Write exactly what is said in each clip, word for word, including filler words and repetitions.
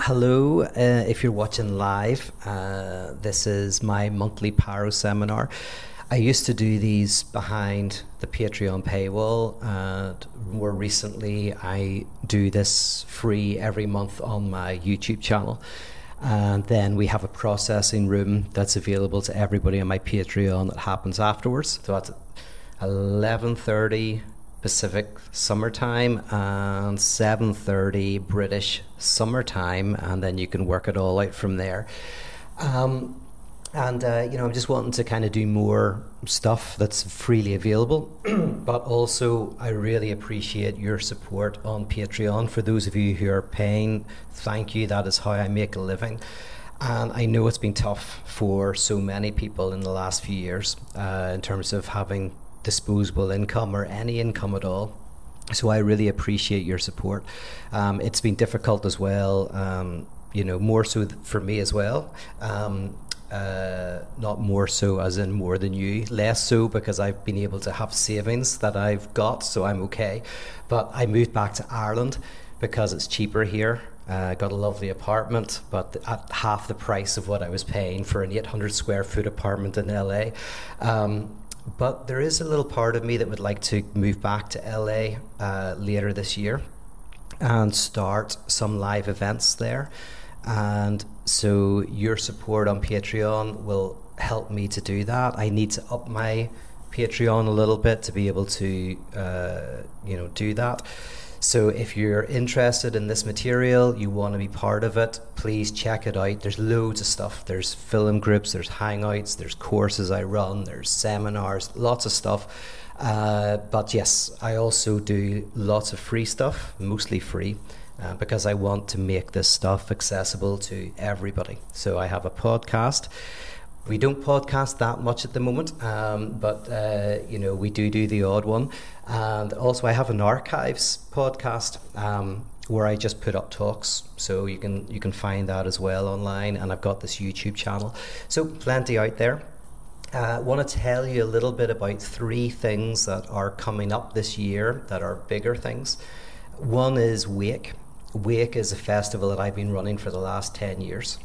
hello, uh, if you're watching live, uh, this is my monthly Paro seminar. I used to do these behind the Patreon paywall, and more recently I do this free every month on my YouTube channel. And then we have a processing room that's available to everybody on my Patreon that happens afterwards. So that's eleven thirty Pacific summertime and seven thirty British summertime, and then you can work it all out from there. Um, and uh, you know, I'm just wanting to kind of do more stuff that's freely available, but also I really appreciate your support on Patreon. For those of you who are paying, thank you. That is how I make a living. And I know it's been tough for so many people in the last few years uh, in terms of having disposable income or any income at all. So I really appreciate your support. Um, it's been difficult as well, um, you know, more so th- for me as well. Um, uh, not more so as in more than you, less so because I've been able to have savings that I've got, so I'm okay. But I moved back to Ireland because it's cheaper here. I uh, got a lovely apartment, but at half the price of what I was paying for an eight hundred square foot apartment in L A. Um, But there is a little part of me that would like to move back to L A uh, later this year and start some live events there. And so your support on Patreon will help me to do that. I need to up my Patreon a little bit to be able to, uh, you know, do that. So if you're interested in this material, you want to be part of it, please check it out. There's loads of stuff. There's film groups, there's hangouts, there's courses I run, there's seminars, lots of stuff. Uh, but yes, I also do lots of free stuff, mostly free, uh, because I want to make this stuff accessible to everybody. So I have a podcast. We don't podcast that much at the moment, um, but uh, you know, we do do the odd one. And also I have an archives podcast um, where I just put up talks, so you can you can find that as well online. And I've got this YouTube channel, so plenty out there. I uh, want to tell you a little bit about three things that are coming up this year that are bigger things. One is Wake. Wake is a festival that I've been running for the last ten years,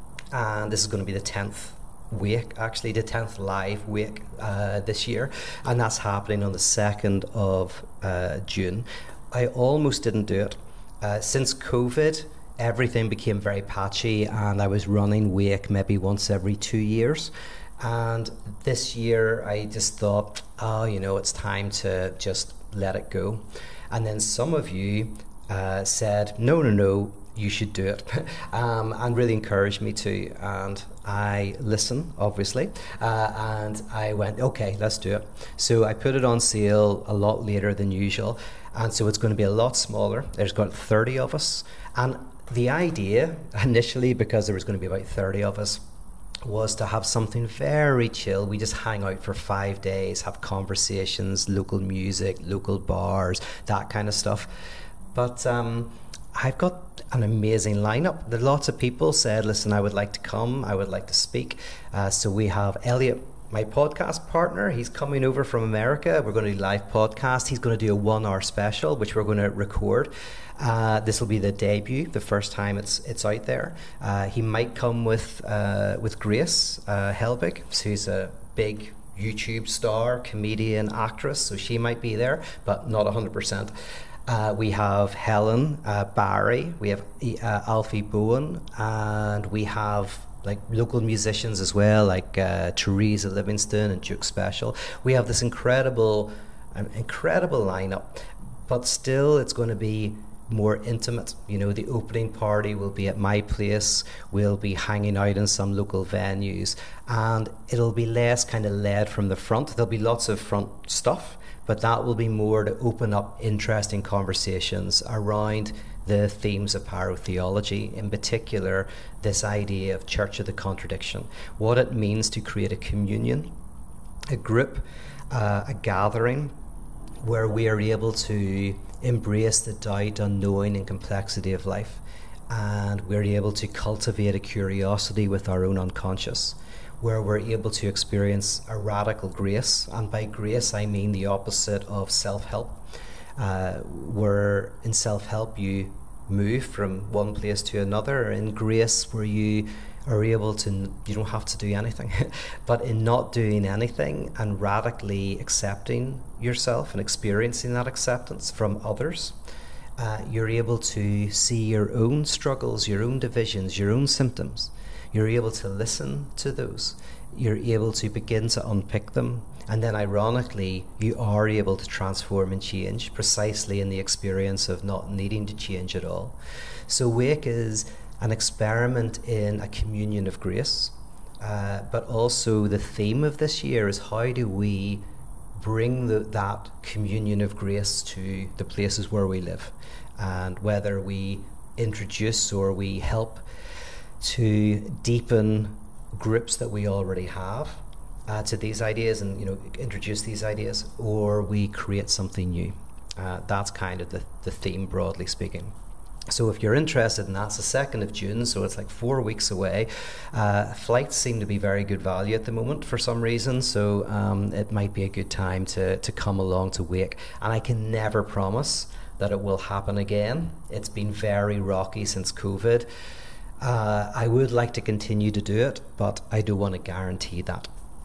and this is going to be the tenth Wake, actually the tenth live Wake uh, this year, and that's happening on the second of uh, June. I almost didn't do it. Uh, since COVID, everything became very patchy, and I was running Wake maybe once every two years. And this year I just thought, oh, you know, it's time to just let it go. And then some of you uh, said, no, no, no, you should do it, um, and really encouraged me to. And I listen, obviously, uh, and I went, okay, let's do it. So I put it on sale a lot later than usual, and so it's going to be a lot smaller. There's got thirty of us, and the idea initially, because there was going to be about thirty of us, was to have something very chill. We just hang out for five days, have conversations, local music, local bars, that kind of stuff. But um, I've got an amazing lineup. There lots of people said, listen, I would like to come, I would like to speak. Uh, so we have Elliot, my podcast partner. He's coming over from America. We're going to do live podcast. He's going to do a one hour special, which we're going to record. Uh, this will be the debut, the first time it's it's out there. Uh, he might come with uh, with Grace uh, Helbig, who's a big YouTube star, comedian, actress, so she might be there, but not one hundred percent. Uh, we have Helen uh, Barry, we have uh, Alfie Bowen, and we have like local musicians as well, like uh, Teresa Livingston and Duke Special. We have this incredible, um, incredible lineup, but still it's going to be more intimate. You know, the opening party will be at my place. We'll be hanging out in some local venues, and it'll be less kind of led from the front. There'll be lots of front stuff, but that will be more to open up interesting conversations around the themes of Paro theology, in particular this idea of Church of the Contradiction, what it means to create a communion, a group, uh, a gathering where we are able to embrace the doubt, unknowing and complexity of life, and we're able to cultivate a curiosity with our own unconscious, where we're able to experience a radical grace. And by grace I mean the opposite of self-help. Uh, where in self-help you move from one place to another. In grace, where you are able to, you don't have to do anything, but in not doing anything and radically accepting yourself and experiencing that acceptance from others, uh, you're able to see your own struggles, your own divisions, your own symptoms. You're able to listen to those. You're able to begin to unpick them. And then ironically, you are able to transform and change precisely in the experience of not needing to change at all. So Wake is an experiment in a communion of grace, uh, but also the theme of this year is how do we bring the, that communion of grace to the places where we live, and whether we introduce or we help to deepen groups that we already have uh, to these ideas and, you know, introduce these ideas, or we create something new. Uh, that's kind of the, the theme, broadly speaking. So if you're interested in that, it's the second of June, so it's like four weeks away. Uh, flights seem to be very good value at the moment for some reason, so um, it might be a good time to, to come along to Wake. And I can never promise that it will happen again. It's been very rocky since COVID. Uh, I would like to continue to do it, but I don't want to guarantee that.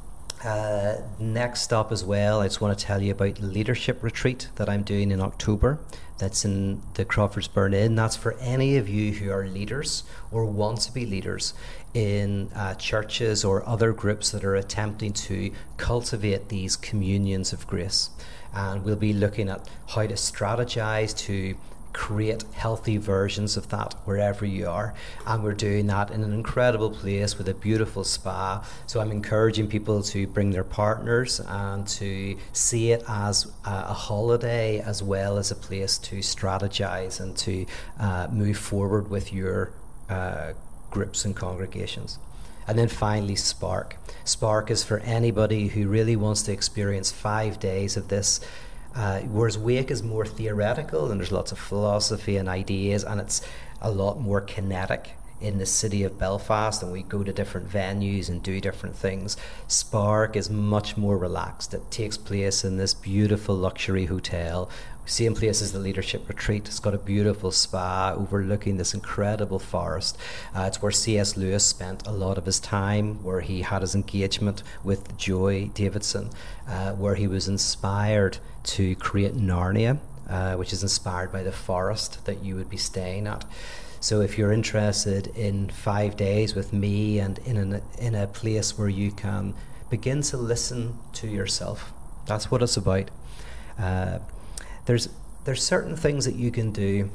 Uh, next up as well, I just want to tell you about the leadership retreat that I'm doing in October. That's in the Crawfordsburn Inn. That's for any of you who are leaders or want to be leaders in uh, churches or other groups that are attempting to cultivate these communions of grace. And we'll be looking at how to strategize to create healthy versions of that wherever you are, and we're doing that in an incredible place with a beautiful spa. So I'm encouraging people to bring their partners and to see it as a, a holiday as well as a place to strategize and to uh, move forward with your uh, groups and congregations. And then finally, Spark. Spark is for anybody who really wants to experience five days of this. Uh, whereas Wake is more theoretical and there's lots of philosophy and ideas, and it's a lot more kinetic in the city of Belfast, and we go to different venues and do different things. Spark is much more relaxed. It takes place in this beautiful luxury hotel, same place as the leadership retreat. It's got a beautiful spa overlooking this incredible forest. Uh, it's where C S Lewis spent a lot of his time, where he had his engagement with Joy Davidson, uh, where he was inspired to create Narnia, uh, which is inspired by the forest that you would be staying at. So if you're interested in five days with me and in an, in a place where you can begin to listen to yourself, that's what it's about. Uh, there's there's certain things that you can do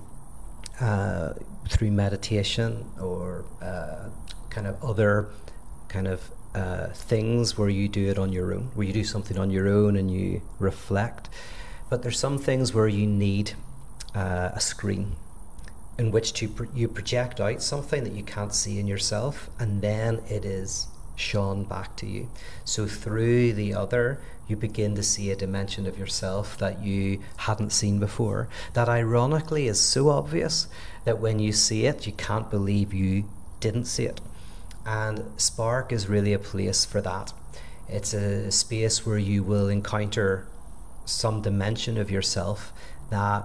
uh, through meditation or uh, kind of other kind of uh, things where you do it on your own, where you do something on your own and you reflect. But there's some things where you need uh, a screen in which to pro- you project out something that you can't see in yourself, and then it is shone back to you. So through the other, you begin to see a dimension of yourself that you hadn't seen before, that ironically is so obvious that when you see it, you can't believe you didn't see it. And Spark is really a place for that. It's a space where you will encounter some dimension of yourself that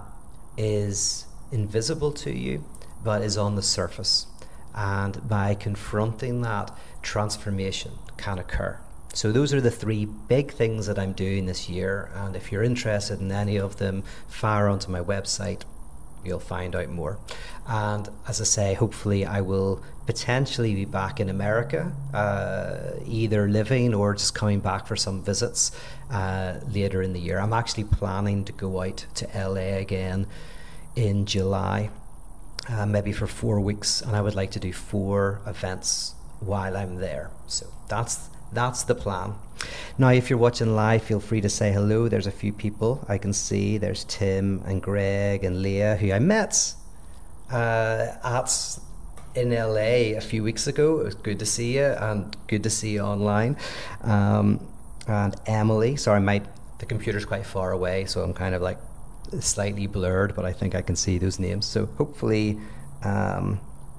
is invisible to you, but is on the surface. And by confronting that, transformation can occur. So those are the three big things that I'm doing this year. And if you're interested in any of them, fire onto my website. You'll find out more. And as I say, hopefully I will potentially be back in America, uh, either living or just coming back for some visits uh, later in the year. I'm actually planning to go out to L A again in July, uh, maybe for four weeks, and I would like to do four events while I'm there. So that's that's the plan. Now, if you're watching live, feel free to say hello. There's a few people I can see. There's Tim and Greg and Leah, who I met uh, at in L A a few weeks ago. It was good to see you, and good to see you online. Um, and Emily, sorry, my the computer's quite far away, so I'm kind of like slightly blurred, but I think I can see those names. So hopefully, um,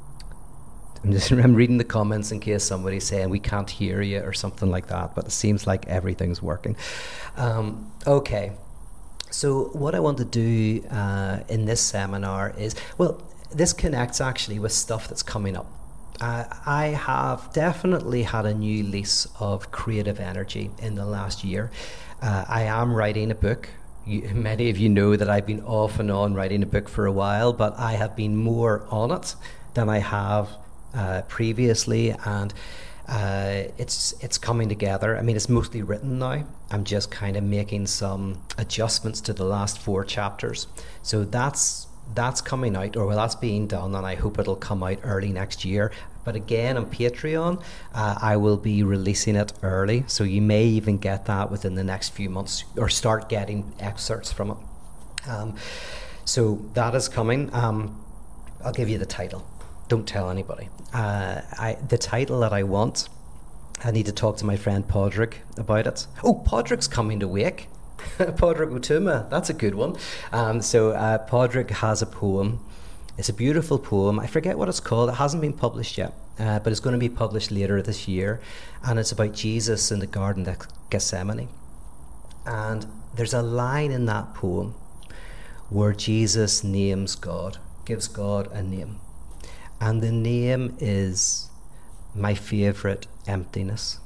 I'm just I'm reading the comments in case somebody's saying we can't hear you or something like that, but it seems like everything's working. Um, okay, so what I want to do uh, in this seminar is, well, this connects actually with stuff that's coming up. Uh, I have definitely had a new lease of creative energy in the last year. Uh, I am writing a book. You, many of you know that I've been off and on writing a book for a while, but I have been more on it than I have uh, previously, and uh, it's it's coming together. I mean, it's mostly written now. I'm just kind of making some adjustments to the last four chapters. So that's that's coming out, or well, that's being done, and I hope it'll come out early next year. But again, on Patreon, uh, I will be releasing it early, so you may even get that within the next few months, or start getting excerpts from it. Um, so that is coming. Um, I'll give you the title. Don't tell anybody. Uh, I, the title that I want, I need to talk to my friend Podrick about it. Oh, Podrick's coming to Wake. Podrick Utuma, that's a good one. Um, so uh, Podrick has a poem. It's a beautiful poem. I forget what it's called. It hasn't been published yet, uh, but it's going to be published later this year. And it's about Jesus in the Garden of Gethsemane. And there's a line in that poem where Jesus names God, gives God a name. And the name is my favourite emptiness.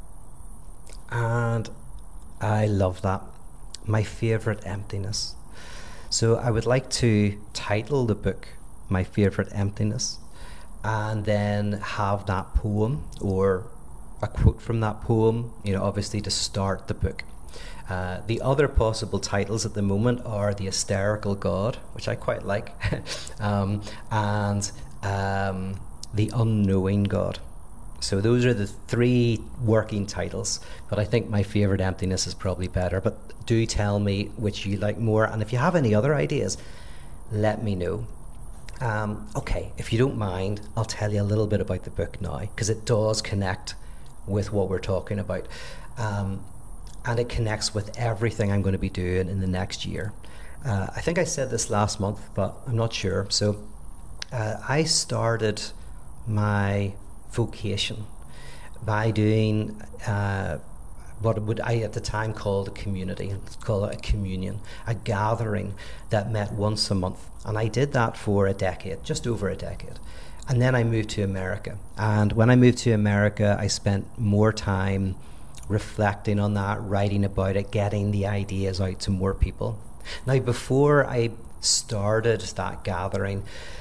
And I love that. My favourite emptiness. So I would like to title the book My Favourite Emptiness, and then have that poem or a quote from that poem, you know, obviously to start the book. Uh, the other possible titles at the moment are The Hysterical God, which I quite like, um, and um, The Unknowing God. So those are the three working titles, but I think My Favourite Emptiness is probably better. But do tell me which you like more, and if you have any other ideas, let me know. Um, okay, if you don't mind, I'll tell you a little bit about the book now, because it does connect with what we're talking about. Um, and it connects with everything I'm going to be doing in the next year. Uh, I think I said this last month, but I'm not sure. So uh, I started my vocation by doing uh, what would I at the time called a community. Let's call it a communion, a gathering that met once a month. And I did that for a decade, just over a decade. And then I moved to America. And when I moved to America, I spent more time reflecting on that, writing about it, getting the ideas out to more people. Now, before I started that gathering,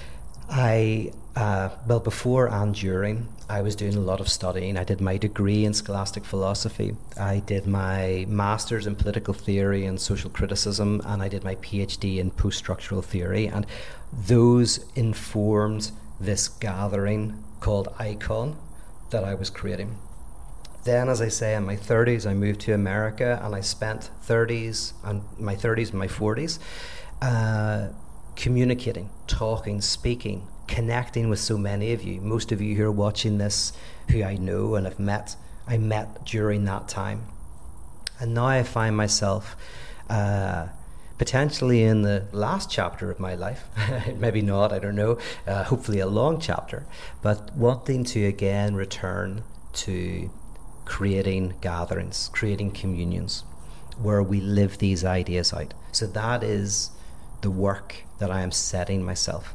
I, uh, well, before and during, I was doing a lot of studying. I did my degree in scholastic philosophy. I did my master's in political theory and social criticism, and I did my PhD in post-structural theory. And those informed this gathering called ICON that I was creating. Then, as I say, in my thirties, I moved to America, and I spent thirties and my thirties and my forties uh, communicating, talking, speaking, connecting with so many of you. Most of you who are watching this, who I know and have met, I met during that time. And now I find myself uh, potentially in the last chapter of my life, maybe not, I don't know, uh, hopefully a long chapter, but wanting to again return to creating gatherings, creating communions, where we live these ideas out. So that is the work that I am setting myself.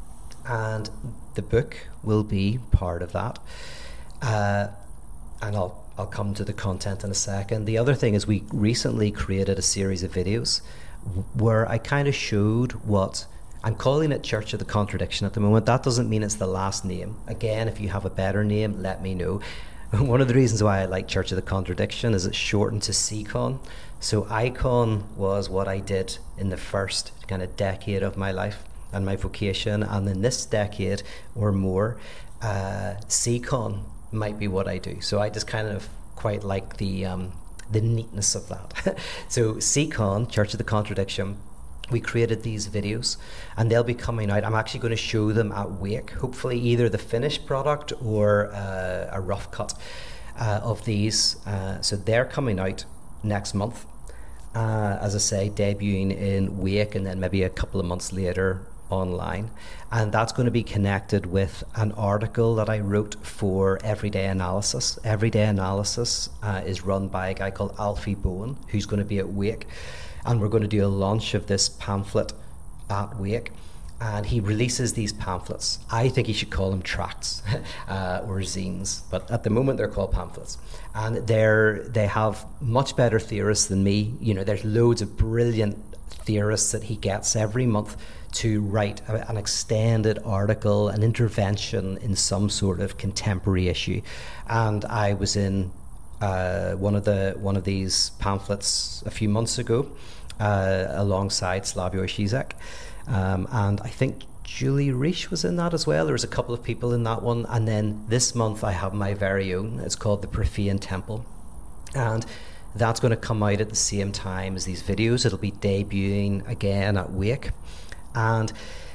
And the book will be part of that. Uh, and I'll I'll come to the content in a second. The other thing is we recently created a series of videos where I kind of showed what, I'm calling it Church of the Contradiction at the moment. That doesn't mean it's the last name. Again, if you have a better name, let me know. One of the reasons why I like Church of the Contradiction is it's shortened to CCON. So ICON was what I did in the first kind of decade of my life and my vocation, and in this decade or more, uh, CCON might be what I do. So I just kind of quite like the um, the neatness of that. So CCON, Church of the Contradiction, we created these videos, and they'll be coming out. I'm actually going to show them at Wake, hopefully either the finished product or uh, a rough cut uh, of these. Uh, so they're coming out next month, uh, as I say, debuting in Wake, and then maybe a couple of months later online. And that's going to be connected with an article that I wrote for Everyday Analysis. Everyday Analysis uh, is run by a guy called Alfie Bowen, who's going to be at Wake. And we're going to do a launch of this pamphlet at Wake. and he releases these pamphlets. I think he should call them tracts uh, or zines, but at the moment they're called pamphlets. And they're they have much better theorists than me. You know, there's loads of brilliant theorists that he gets every month to write a, an extended article, an intervention in some sort of contemporary issue. And I was in uh, one of the one of these pamphlets a few months ago, uh, alongside Slavoj Žižek. Um, and I think Julie Reich was in that as well. There was a couple of people in that one. And then this month I have my very own. It's called The Propheian Temple. And that's going to come out at the same time as these videos. It'll be debuting again at Wake. And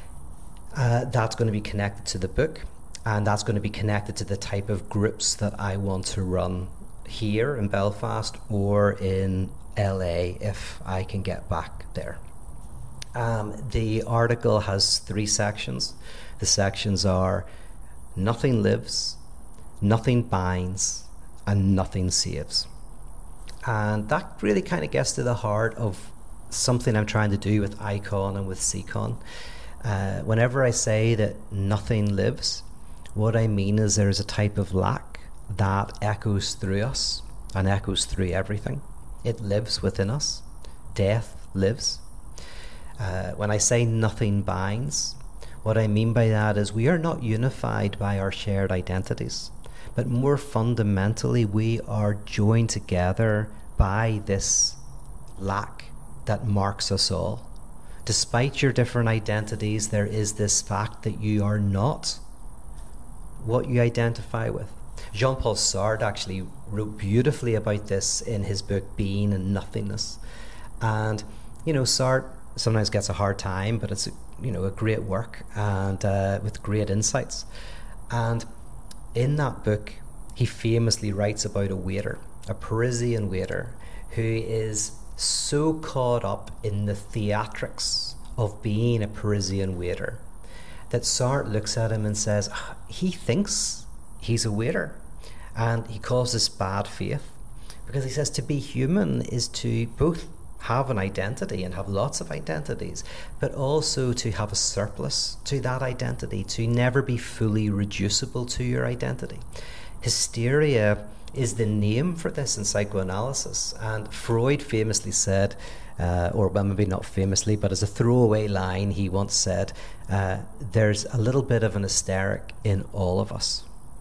uh, that's going to be connected to the book. And that's going to be connected to the type of groups that I want to run here in Belfast or in L A if I can get back there. Um, the article has three sections. The sections are nothing lives, nothing binds, and nothing saves. And that really kind of gets to the heart of something I'm trying to do with ICON and with CCON. Uh, whenever I say that nothing lives, what I mean is there's a type of lack that echoes through us and echoes through everything. It lives within us. Death lives. Uh, when I say nothing binds, what I mean by that is we are not unified by our shared identities, but more fundamentally we are joined together by this lack that marks us all. Despite your different identities, there is this fact that you are not what you identify with. Jean-Paul Sartre actually wrote beautifully about this in his book Being and Nothingness. And, you know, Sartre sometimes gets a hard time, but it's, you know, a great work and uh, with great insights. And in that book, he famously writes about a waiter, a Parisian waiter, who is so caught up in the theatrics of being a Parisian waiter that Sartre looks at him and says, he thinks he's a waiter. And he calls this bad faith, because he says to be human is to both have an identity and have lots of identities, but also to have a surplus to that identity, to never be fully reducible to your identity. Hysteria is the name for this in psychoanalysis, and Freud famously said, uh, or well, maybe not famously, but as a throwaway line, he once said, uh, there's a little bit of an hysteric in all of us.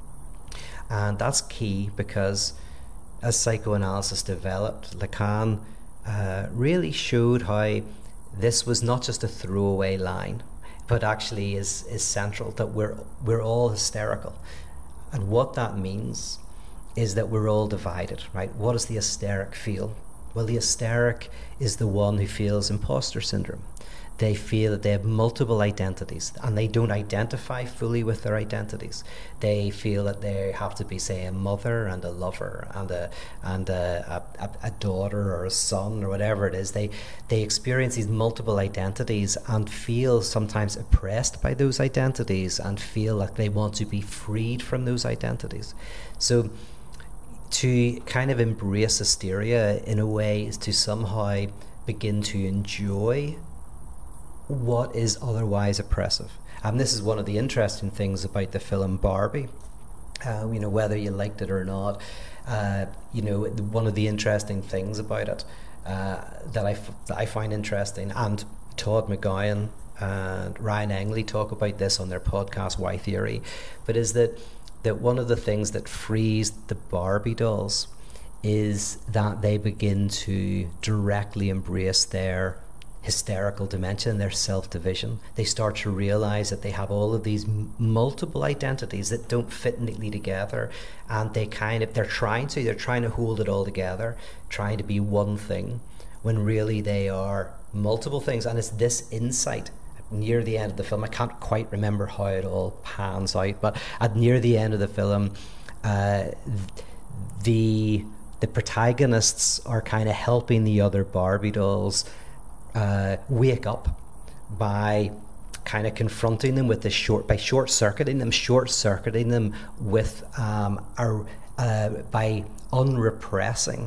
And that's key, because as psychoanalysis developed, Lacan Uh, really showed how this was not just a throwaway line, but actually is, is central, that we're we're all hysterical. And what that means is that we're all divided, right? What does the hysteric feel? Well, the hysteric is the one who feels imposter syndrome. They feel that they have multiple identities and they don't identify fully with their identities. They feel that they have to be, say, a mother and a lover and a and a, a, a daughter or a son or whatever it is. They they experience these multiple identities and feel sometimes oppressed by those identities and feel like they want to be freed from those identities. So to kind of embrace hysteria in a way is to somehow begin to enjoy what is otherwise oppressive. And this is one of the interesting things about the film Barbie. Uh, you know, whether you liked it or not, uh, you know, one of the interesting things about it uh, that, I f- that I find interesting, and Todd McGowan and Ryan Engley talk about this on their podcast Why Theory, but is that that one of the things that frees the Barbie dolls is that they begin to directly embrace their hysterical dimension, their self-division. They start to realize that they have all of these m- multiple identities that don't fit neatly together, and they kind of they're trying to they're trying to hold it all together, trying to be one thing, when really they are multiple things. And it's this insight near the end of the film, I can't quite remember how it all pans out, but at near the end of the film, uh, the the protagonists are kind of helping the other Barbie dolls Uh, wake up by kind of confronting them with this short, by short circuiting them, short circuiting them with um, our, uh, by unrepressing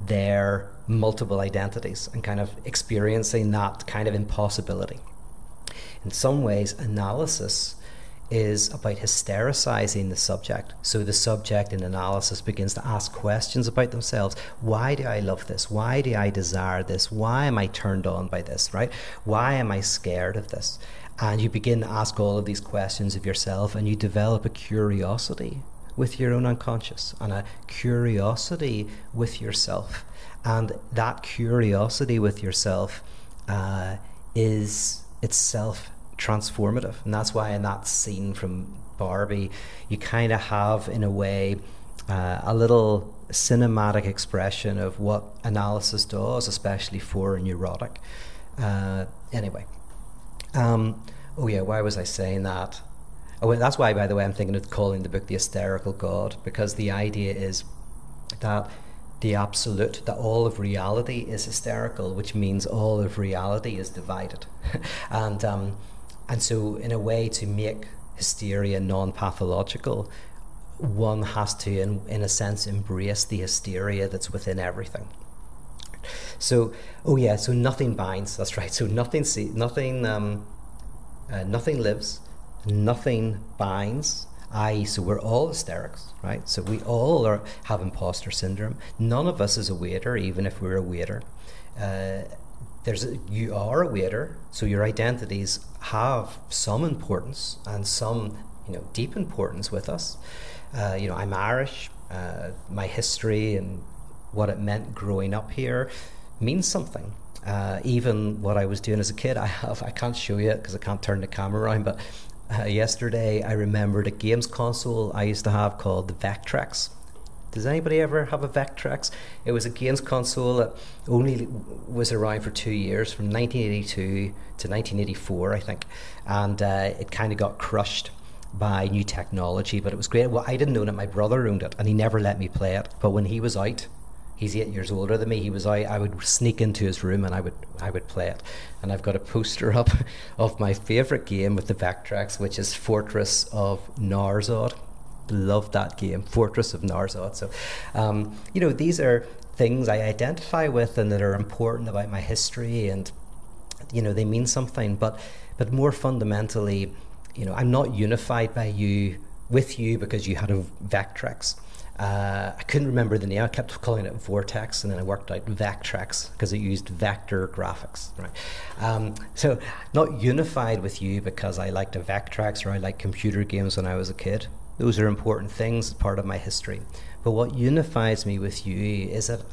their multiple identities and kind of experiencing that kind of impossibility. In some ways, analysis is about hystericizing the subject. So the subject in analysis begins to ask questions about themselves. Why do I love this? Why do I desire this? Why am I turned on by this, right? Why am I scared of this? And you begin to ask all of these questions of yourself, and you develop a curiosity with your own unconscious and a curiosity with yourself. And that curiosity with yourself uh, is itself transformative. And that's why in that scene from Barbie, you kind of have, in a way, uh, a little cinematic expression of what analysis does, especially for a neurotic. Uh, anyway. Um, oh yeah, why was I saying that? Oh, well, that's why, by the way, I'm thinking of calling the book The Hysterical God, because the idea is that the absolute, that all of reality is hysterical, which means all of reality is divided. and um, and so in a way, to make hysteria non-pathological, one has to, in, in a sense, embrace the hysteria that's within everything. So, oh yeah, so nothing binds, that's right. So nothing, see, nothing, um, uh, nothing lives, nothing binds. that is, so we're all hysterics, right? So we all are, have imposter syndrome. None of us is a waiter, even if we're a waiter. Uh, there's a, you are a waiter, so your identities have some importance and some, you know, deep importance with us. Uh, you know, I'm Irish. Uh, my history and what it meant growing up here means something. Uh, even what I was doing as a kid, I have I can't show you it because I can't turn the camera around, but uh, yesterday I remembered a games console I used to have called the Vectrex. Does anybody ever have a Vectrex? It was a games console that only was around for two years, from nineteen eighty-two to nineteen eighty-four, I think, and uh, it kind of got crushed by new technology, but it was great. Well, I didn't own it, my brother owned it, and he never let me play it, but when he was out, he's eight years older than me, he was out, I would sneak into his room and I would I would play it. And I've got a poster up of my favourite game with the Vectrex, which is Fortress of Narzod. Love that game, Fortress of Narzod. So, um, you know, these are things I identify with and that are important about my history, and, you know, they mean something. But, but more fundamentally, you know, I'm not unified by you, with you, because you had a Vectrex. Uh, I couldn't remember the name. I kept calling it Vortex, and then I worked out Vectrex because it used vector graphics. Right. Um, so not unified with you because I liked a Vectrex or I liked computer games when I was a kid. Those are important things, part of my history. But what unifies me with you is that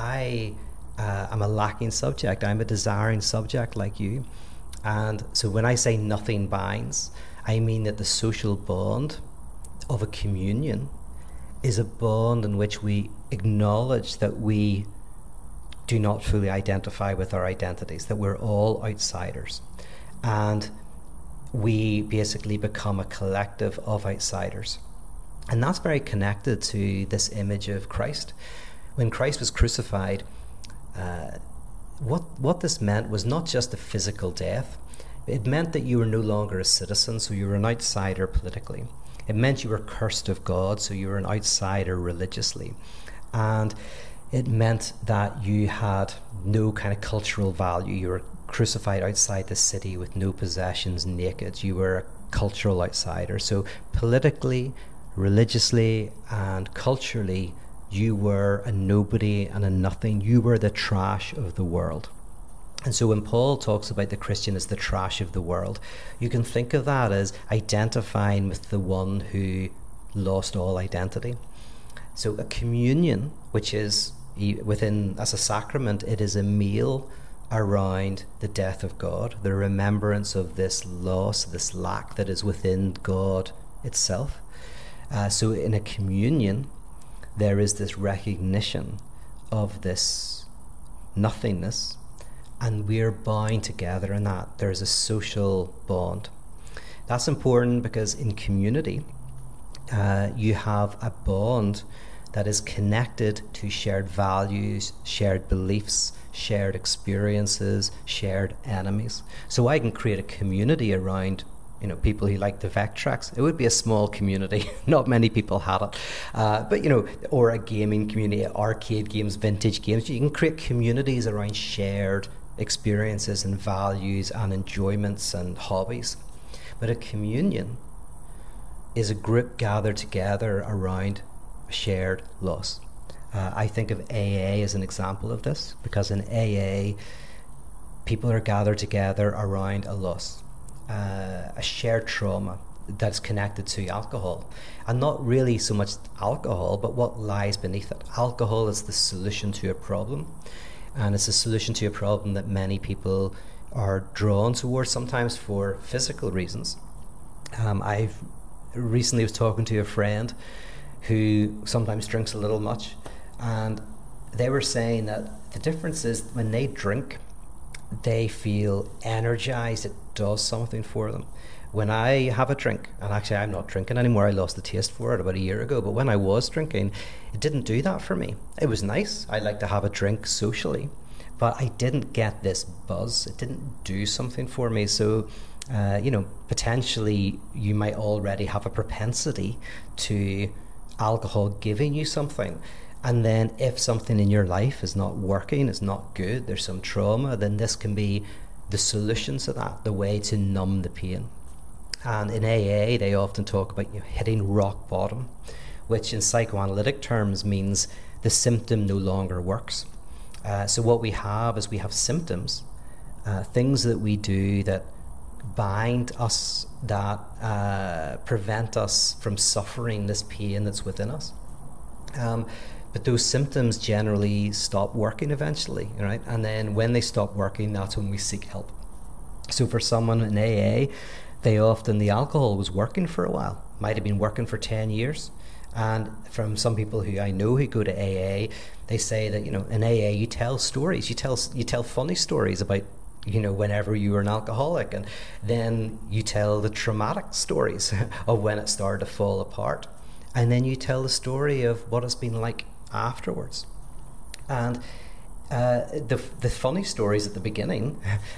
I uh, am a lacking subject. I'm a desiring subject like you. And so when I say nothing binds, I mean that the social bond of a communion is a bond in which we acknowledge that we do not fully identify with our identities, that we're all outsiders. And we basically become a collective of outsiders. And that's very connected to this image of Christ. When Christ was crucified, uh, what, what this meant was not just a physical death. It meant that you were no longer a citizen, so you were an outsider politically. It meant you were cursed of God, so you were an outsider religiously. And it meant that you had no kind of cultural value. You were crucified outside the city with no possessions, naked. You were a cultural outsider. So politically, religiously, and culturally, you were a nobody and a nothing. You were the trash of the world. And so when Paul talks about the Christian as the trash of the world, you can think of that as identifying with the one who lost all identity. So a communion, which is within, as a sacrament, it is a meal around the death of God, the remembrance of this loss, this lack that is within God itself. Uh, so in a communion, there is this recognition of this nothingness, and we're bound together in that. There's a social bond. That's important because in community, uh, you have a bond that is connected to shared values, shared beliefs, shared experiences, shared enemies. So I can create a community around, you know, people who like the Vectrex. It would be a small community. Not many people had it. Uh, but, you know, or a gaming community, arcade games, vintage games. You can create communities around shared experiences and values and enjoyments and hobbies. But a communion is a group gathered together around a shared loss. Uh, I think of A A as an example of this, because in A A, people are gathered together around a loss, uh, a shared trauma that's connected to alcohol. And not really so much alcohol, but what lies beneath it. Alcohol is the solution to a problem, and it's a solution to a problem that many people are drawn towards, sometimes for physical reasons. Um, I recently was talking to a friend who sometimes drinks a little much, and they were saying that the difference is when they drink, they feel energized, it does something for them. When I have a drink, and actually I'm not drinking anymore, I lost the taste for it about a year ago, but when I was drinking, it didn't do that for me. It was nice, I like to have a drink socially, but I didn't get this buzz, it didn't do something for me. So, uh, you know, potentially you might already have a propensity to alcohol giving you something. And then if something in your life is not working, is not good, there's some trauma, then this can be the solution to that, the way to numb the pain. And in A A, they often talk about, you know, hitting rock bottom, which in psychoanalytic terms means the symptom no longer works. Uh, so what we have is we have symptoms, uh, things that we do that bind us, that uh, prevent us from suffering this pain that's within us. Um, but those symptoms generally stop working eventually, right? And then when they stop working, that's when we seek help. So for someone in A A, they often, the alcohol was working for a while, might have been working for ten years. And from some people who I know who go to A A, they say that, you know, in A A you tell stories, you tell you tell funny stories about, you know, whenever you were an alcoholic, and then you tell the traumatic stories of when it started to fall apart, and then you tell the story of what it's been like afterwards. And uh, the the funny stories at the beginning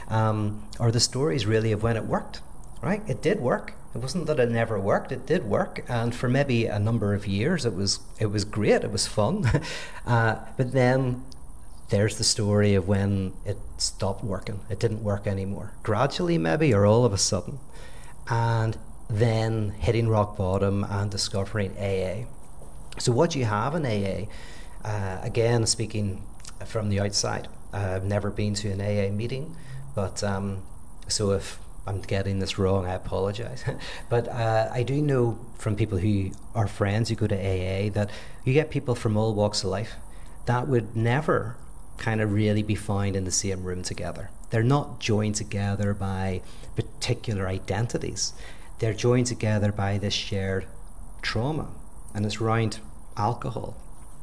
um, are the stories really of when it worked. Right, it did work. It wasn't that it never worked. It did work, and for maybe a number of years, it was it was great. It was fun, uh, but then there's the story of when it stopped working. It didn't work anymore. Gradually, maybe, or all of a sudden, and then hitting rock bottom and discovering A A. So what you have in A A, uh, again speaking from the outside, uh, I've never been to an A A meeting, but um, so if I'm getting this wrong, I apologize. But uh, I do know from people who are friends who go to A A that you get people from all walks of life that would never kind of really be found in the same room together. They're not joined together by particular identities. They're joined together by this shared trauma, and it's around alcohol.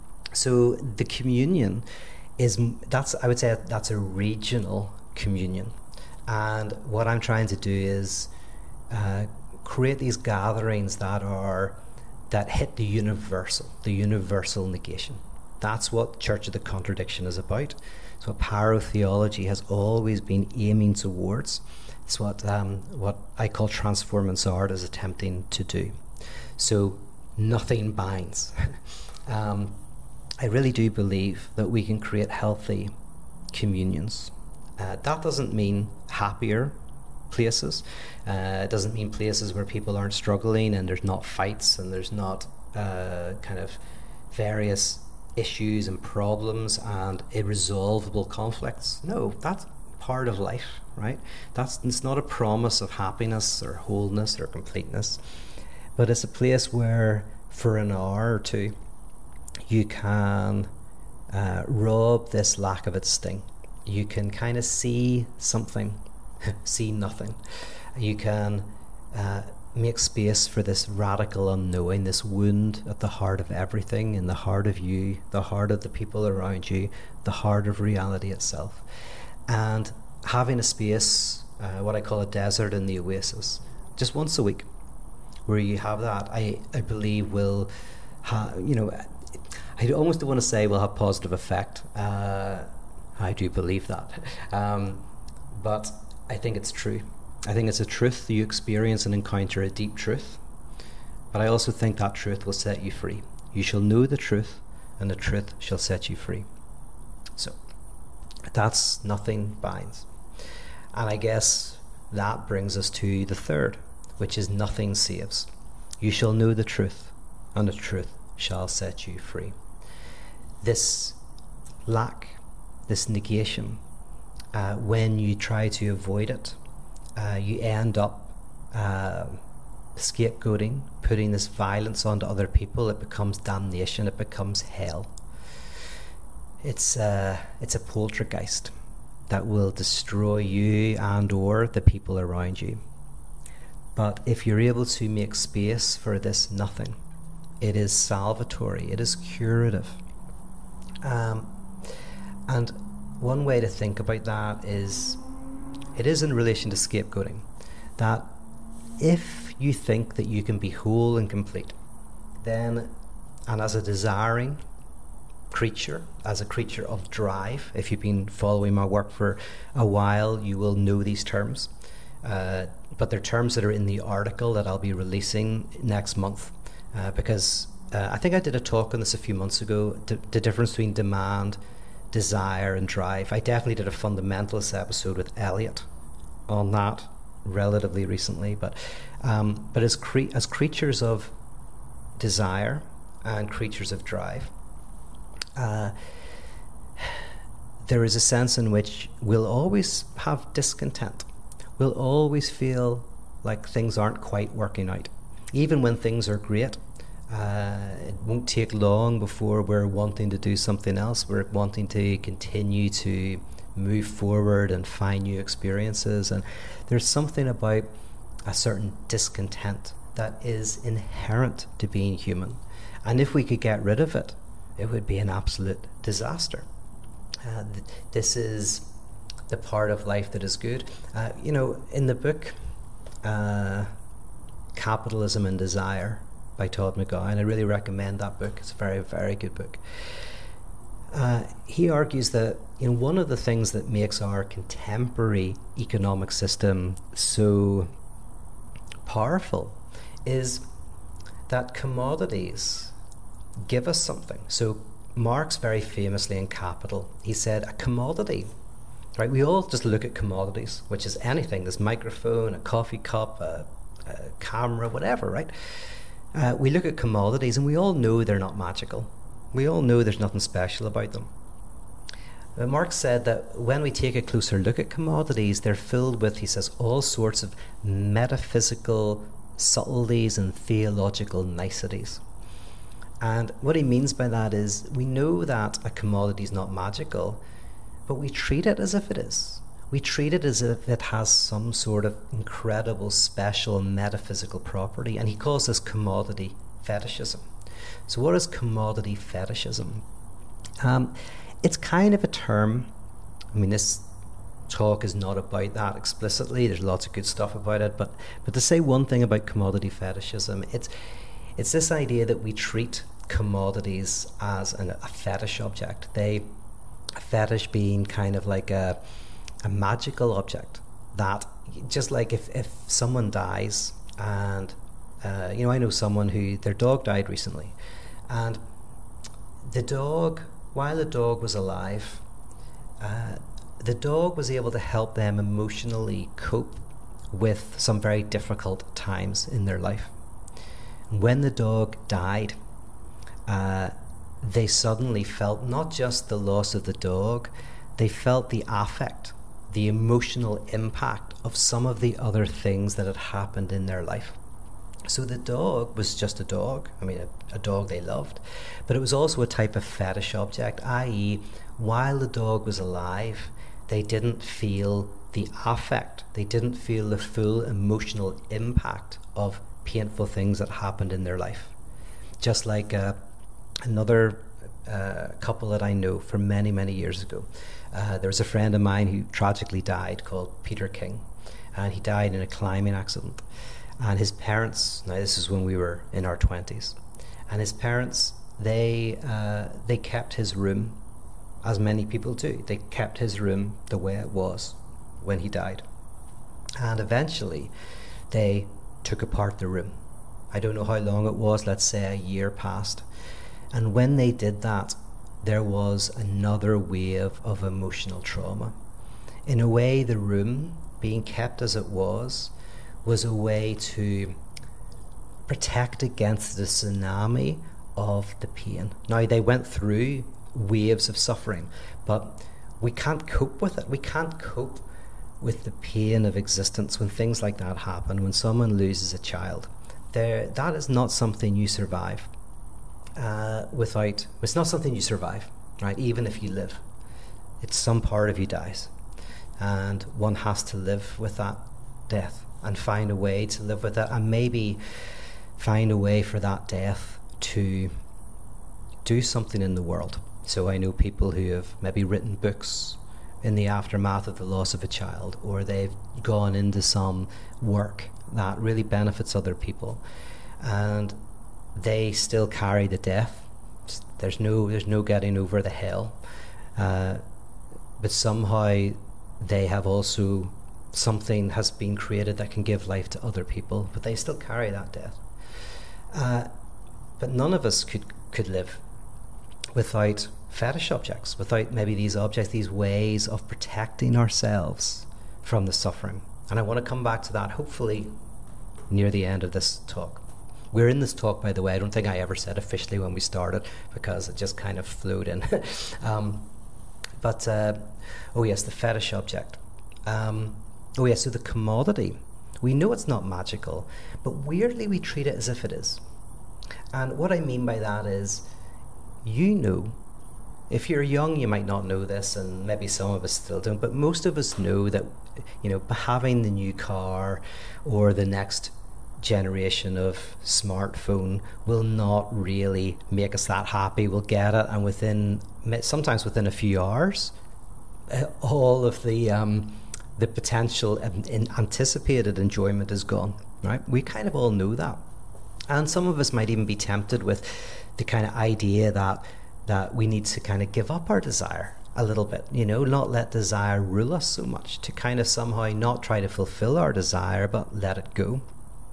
So the communion is, that's, I would say that's a regional communion. And what I'm trying to do is uh, create these gatherings that are that hit the universal, the universal negation. That's what Church of the Contradiction is about. It's what parotheology has always been aiming towards. It's what um, what I call transformance art is attempting to do. So nothing binds. um, I really do believe that we can create healthy communions. Uh, that doesn't mean happier places. Uh, it doesn't mean places where people aren't struggling and there's not fights and there's not uh, kind of various issues and problems and irresolvable conflicts. No, that's part of life, right? That's it's not a promise of happiness or wholeness or completeness, but it's a place where for an hour or two you can uh, rob this lack of its sting. You can kind of see something, see nothing. You can uh, make space for this radical unknowing, this wound at the heart of everything, in the heart of you, the heart of the people around you, the heart of reality itself. And having a space, uh, what I call a desert in the oasis, just once a week, where you have that, I, I believe will, ha- you know, I almost don't want to say will have positive effect. Uh, I do believe that. Um, but I think it's true. I think it's a truth that you experience and encounter a deep truth. But I also think that truth will set you free. You shall know the truth, and the truth shall set you free. So, That's nothing binds. And I guess that brings us to the third, which is nothing saves. You shall know the truth, and the truth shall set you free. This lack, this negation, uh, when you try to avoid it, uh, you end up uh, scapegoating, putting this violence onto other people. It becomes damnation, it becomes hell. It's, uh, it's a poltergeist that will destroy you and or the people around you. But if you're able to make space for this nothing, it is salvatory, it is curative. Um, and one way to think about that is, it is in relation to scapegoating, that if you think that you can be whole and complete, then, and as a desiring creature, as a creature of drive, if you've been following my work for a while, you will know these terms. Uh, but they're terms that are in the article that I'll be releasing next month, uh, because uh, I think I did a talk on this a few months ago, d- the difference between demand, desire and drive. I definitely did a fundamentalist episode with Elliot on that relatively recently, but um, but as, cre- as creatures of desire and creatures of drive, uh, there is a sense in which we'll always have discontent. We'll always feel like things aren't quite working out. Even when things are great, uh, it won't take long before we're wanting to do something else. We're wanting to continue to move forward and find new experiences. And there's something about a certain discontent that is inherent to being human. And if we could get rid of it, it would be an absolute disaster. Uh, th- this is the part of life that is good. Uh, you know, in the book uh, Capitalism and Desire by Todd McGowan, I really recommend that book. It's a very, very good book. Uh, he argues that, you know, one of the things that makes our contemporary economic system so powerful is that commodities give us something. So Marx very famously in Capital, he said a commodity, right? We all just look at commodities, which is anything, this microphone, a coffee cup, a, a camera, whatever, right? Uh, we look at commodities and we all know they're not magical. We all know there's nothing special about them. Uh, Marx said that when we take a closer look at commodities, they're filled with, he says, all sorts of metaphysical subtleties and theological niceties. And what he means by that is, we know that a commodity is not magical, but we treat it as if it is. We treat it as if it has some sort of incredible, special, metaphysical property, and he calls this commodity fetishism. So what is commodity fetishism? Um, it's kind of a term, I mean, this talk is not about that explicitly, there's lots of good stuff about it, but, but to say one thing about commodity fetishism, it's It's this idea that we treat commodities as an, a fetish object. They, a fetish being kind of like a, a magical object that, just like if, if someone dies and, uh, you know, I know someone who, their dog died recently, and the dog, while the dog was alive, uh, the dog was able to help them emotionally cope with some very difficult times in their life. When the dog died, uh, they suddenly felt not just the loss of the dog, they felt the affect, the emotional impact of some of the other things that had happened in their life. So the dog was just a dog, I mean a, a dog they loved, but it was also a type of fetish object, that is while the dog was alive, they didn't feel the affect, they didn't feel the full emotional impact of painful things that happened in their life. Just like uh, another uh, couple that I know from many, many years ago. Uh, there was a friend of mine who tragically died called Peter King, and he died in a climbing accident. And his parents, now this is when we were in our twenties, and his parents, they uh, they kept his room, as many people do. They kept his room the way it was when he died. And eventually they took apart the room. I don't know how long it was, let's say a year passed. And when they did that, there was another wave of emotional trauma. In a way, the room, being kept as it was, was a way to protect against the tsunami of the pain. Now, they went through waves of suffering, but we can't cope with it. We can't cope with the pain of existence when things like that happen, when someone loses a child. There, that is not something you survive uh, without, it's not something you survive, right? Even if you live, it's some part of you dies. And one has to live with that death and find a way to live with it, and maybe find a way for that death to do something in the world. So I know people who have maybe written books in the aftermath of the loss of a child, or they've gone into some work that really benefits other people, and they still carry the death. There's no there's no getting over the hell, uh, but somehow they have also, something has been created that can give life to other people, but they still carry that death. Uh, but none of us could could live without fetish objects, without maybe these objects, these ways of protecting ourselves from the suffering. And I want to come back to that hopefully near the end of this talk. We're in this talk, by the way, I don't think I ever said officially when we started, because it just kind of flowed in. um, but, uh, oh yes, the fetish object. Um, oh yes, so the commodity. We know it's not magical, but weirdly we treat it as if it is. And what I mean by that is, you know, if you're young, you might not know this, and maybe some of us still don't, but most of us know that, you know, having the new car or the next generation of smartphone will not really make us that happy. We'll get it, and within, sometimes within a few hours, all of the um, the potential and anticipated enjoyment is gone, right? We kind of all know that. And some of us might even be tempted with the kind of idea that that we need to kind of give up our desire a little bit, you know, not let desire rule us so much, to kind of somehow not try to fulfill our desire, but let it go.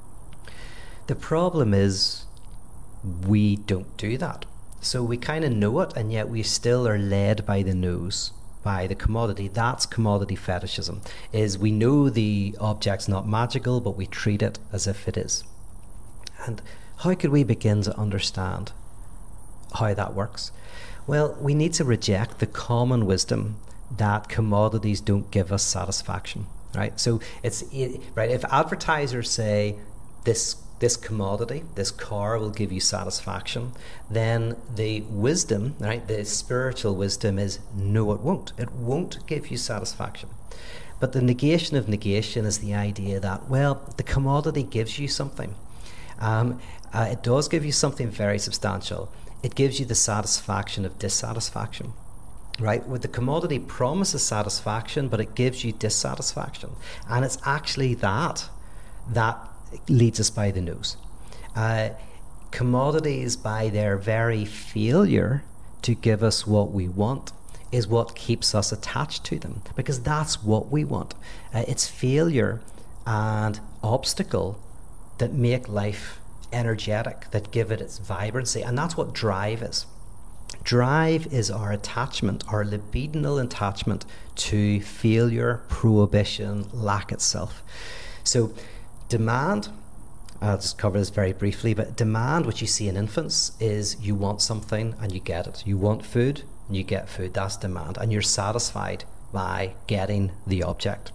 The problem is we don't do that. So we kind of know it, and yet we still are led by the nose, by the commodity. That's commodity fetishism, is we know the object's not magical, but we treat it as if it is. And how could we begin to understand how that works? Well, we need to reject the common wisdom that commodities don't give us satisfaction, right? So it's it, right, if advertisers say this this commodity, this car will give you satisfaction, then the wisdom, right, the spiritual wisdom is no, it won't. It won't give you satisfaction. But the negation of negation is the idea that, well, the commodity gives you something. Um, uh, it does give you something very substantial. It gives you the satisfaction of dissatisfaction, right? With the commodity promises satisfaction, but it gives you dissatisfaction. And it's actually that that leads us by the nose. Uh, commodities, by their very failure to give us what we want, is what keeps us attached to them, because that's what we want. Uh, it's failure and obstacle that make life energetic, that give it its vibrancy, and that's what drive is. Drive is our attachment, our libidinal attachment to failure, prohibition, lack itself. So demand, I'll just cover this very briefly, but demand, which you see in infants, is you want something and you get it. You want food and you get food. That's demand, and you're satisfied by getting the object.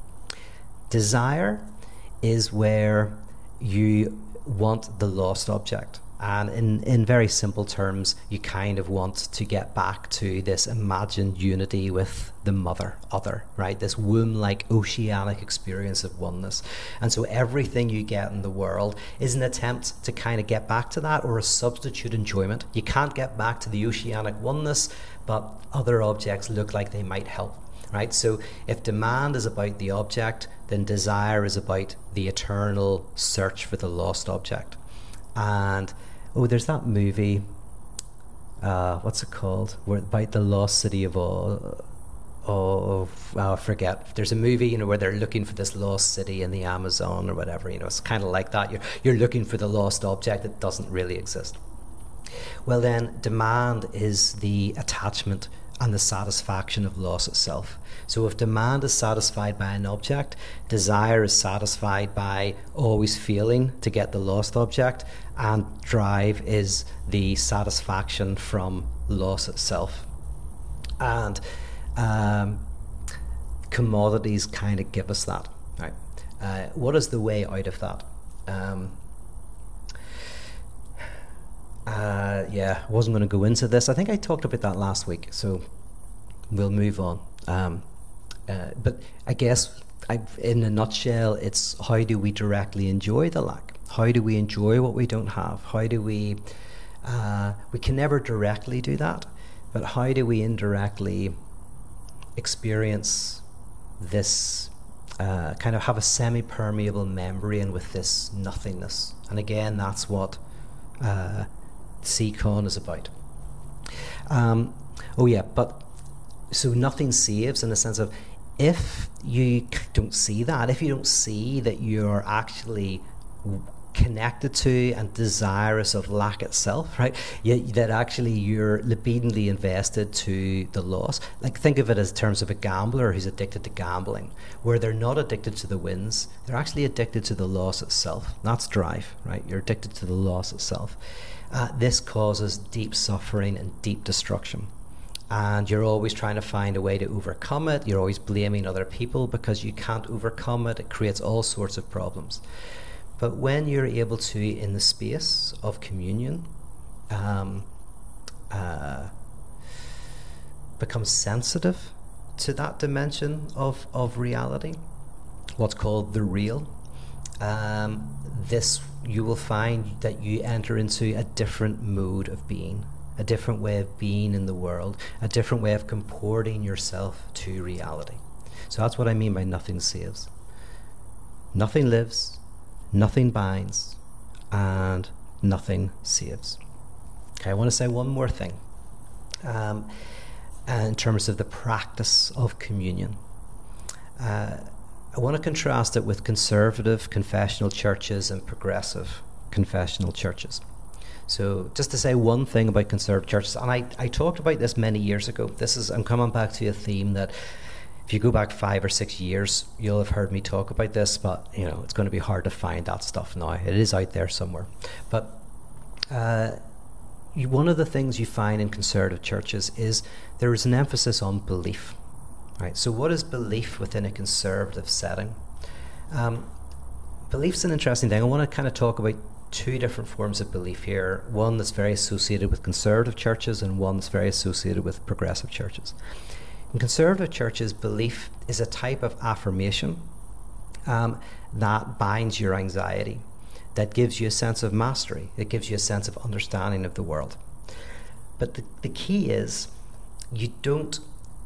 Desire is where you want the lost object, and in, in very simple terms, you kind of want to get back to this imagined unity with the mother, other, right? This womb-like oceanic experience of oneness. And so everything you get in the world is an attempt to kind of get back to that, or a substitute enjoyment. You can't get back to the oceanic oneness, but other objects look like they might help. Right? So if demand is about the object, then desire is about the eternal search for the lost object. And oh, there's that movie, uh, what's it called? Where, about the lost city of all. Oh, oh, I forget. There's a movie, you know, where they're looking for this lost city in the Amazon or whatever. You know, it's kind of like that. You're you're looking for the lost object that doesn't really exist. well then demand is the attachment and the satisfaction of loss itself. So if demand is satisfied by an object, desire is satisfied by always feeling to get the lost object, and drive is the satisfaction from loss itself. And um, commodities kind of give us that. Right? Uh, what is the way out of that? Um, Uh, yeah, I wasn't going to go into this. I think I talked about that last week, so we'll move on. Um, uh, but I guess, I've, in a nutshell, it's how do we directly enjoy the lack? How do we enjoy what we don't have? How do we... Uh, we can never directly do that, but how do we indirectly experience this, uh, kind of have a semi-permeable membrane with this nothingness? And again, that's what... Uh, C-Con is about. Um, oh yeah, but so nothing saves in the sense of if you don't see that, if you don't see that you're actually connected to and desirous of lack itself, right? You, that actually you're libidinally invested to the loss. Like think of it as terms of a gambler who's addicted to gambling, where they're not addicted to the wins, they're actually addicted to the loss itself. That's drive, right? You're addicted to the loss itself. Uh, this causes deep suffering and deep destruction. And you're always trying to find a way to overcome it. You're always blaming other people because you can't overcome it. It creates all sorts of problems. But when you're able to, in the space of communion, um, uh, become sensitive to that dimension of, of reality, what's called the real, um, this you will find that you enter into a different mode of being, a different way of being in the world, a different way of comporting yourself to reality. So that's what I mean by nothing saves. Nothing lives, nothing binds, and nothing saves. Okay, I want to say one more thing um, in terms of the practice of communion. Uh, I want to contrast it with conservative confessional churches and progressive confessional churches. So just to say one thing about conservative churches, and I, I talked about this many years ago. This is I'm coming back to a theme that if you go back five or six years, you'll have heard me talk about this, but you know it's going to be hard to find that stuff now. It is out there somewhere. But uh, you, one of the things you find in conservative churches is there is an emphasis on belief. Right, so what is belief within a conservative setting? Um, belief's an interesting thing. I want to kind of talk about two different forms of belief here. One that's very associated with conservative churches and one that's very associated with progressive churches. In conservative churches, belief is a type of affirmation um, that binds your anxiety, that gives you a sense of mastery. It gives you a sense of understanding of the world. But the, the key is you don't...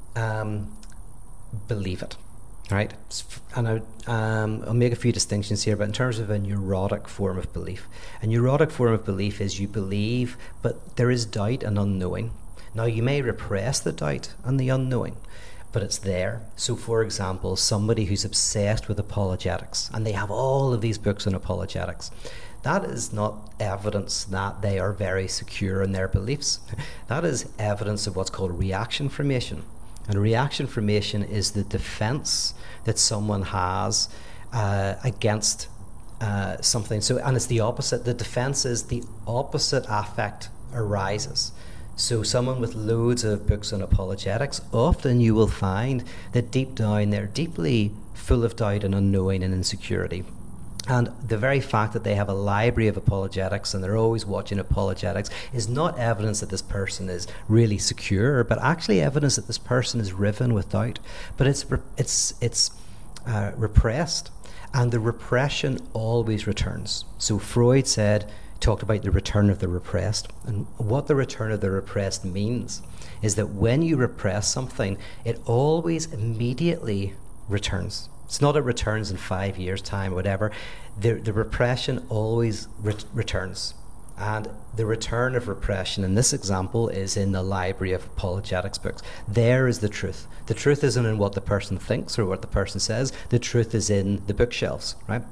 Um, believe it, right? And I, um, I'll make a few distinctions here, but in terms of a neurotic form of belief, a neurotic form of belief is you believe, but there is doubt and unknowing. Now, you may repress the doubt and the unknowing, but it's there. So, for example, somebody who's obsessed with apologetics, and they have all of these books on apologetics, that is not evidence that they are very secure in their beliefs. That is evidence of what's called reaction formation. And reaction formation is the defense that someone has uh, against uh, something. So, and it's the opposite. The defense is the opposite affect arises. So someone with loads of books on apologetics, often you will find that deep down they're deeply full of doubt and unknowing and insecurity. And the very fact that they have a library of apologetics and they're always watching apologetics is not evidence that this person is really secure, but actually evidence that this person is riven with doubt. But it's it's it's uh, repressed, and the repression always returns. So Freud said, talked about the return of the repressed, and what the return of the repressed means is that when you repress something, it always immediately returns. It's not it returns in five years' time, whatever. The, the repression always re- returns. And the return of repression in this example is in the library of apologetics books. There is the truth. The truth isn't in what the person thinks or what the person says. The truth is in the bookshelves, right?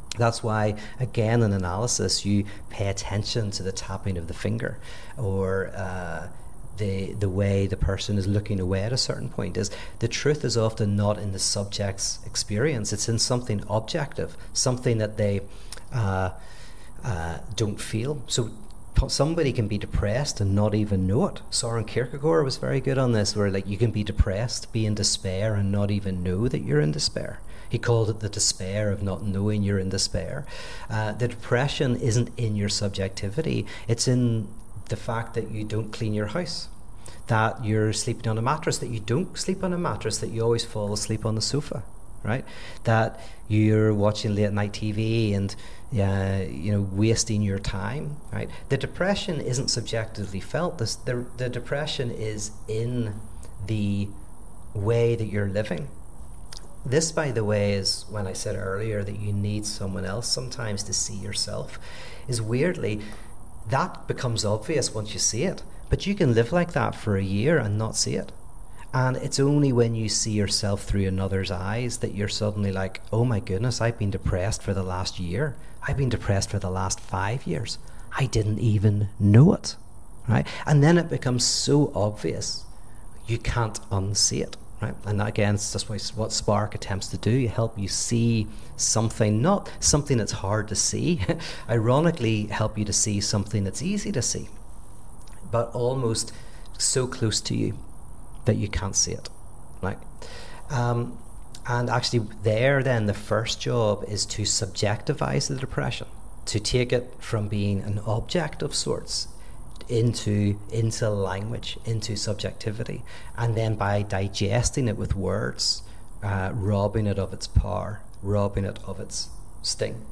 That's why, again, in analysis, you pay attention to the tapping of the finger, or uh, the the way the person is looking away at a certain point. Is the truth is often not in the subject's experience; it's in something objective, something that they uh, uh, don't feel. So somebody can be depressed and not even know it. Soren Kierkegaard was very good on this, where like you can be depressed, be in despair, and not even know that you're in despair. He called it the despair of not knowing you're in despair. Uh, the depression isn't in your subjectivity. It's in the fact that you don't clean your house, that you're sleeping on a mattress, that you don't sleep on a mattress, that you always fall asleep on the sofa, right? That you're watching late night T V and uh, you know, wasting your time, right? The depression isn't subjectively felt. This, the, the depression is in the way that you're living. This, by the way, is when I said earlier that you need someone else sometimes to see yourself, is weirdly, that becomes obvious once you see it. But you can live like that for a year and not see it. And it's only when you see yourself through another's eyes that you're suddenly like, oh my goodness, I've been depressed for the last year. I've been depressed for the last five years. I didn't even know it, right? And then it becomes so obvious, you can't unsee it. Right? And again, it's just what Spark attempts to do, help you see something, not something that's hard to see, ironically help you to see something that's easy to see, but almost so close to you that you can't see it. Right? Um, and actually there then the first job is to subjectivize the depression, to take it from being an object of sorts into into language, into subjectivity, and then by digesting it with words, uh, robbing it of its power, robbing it of its sting.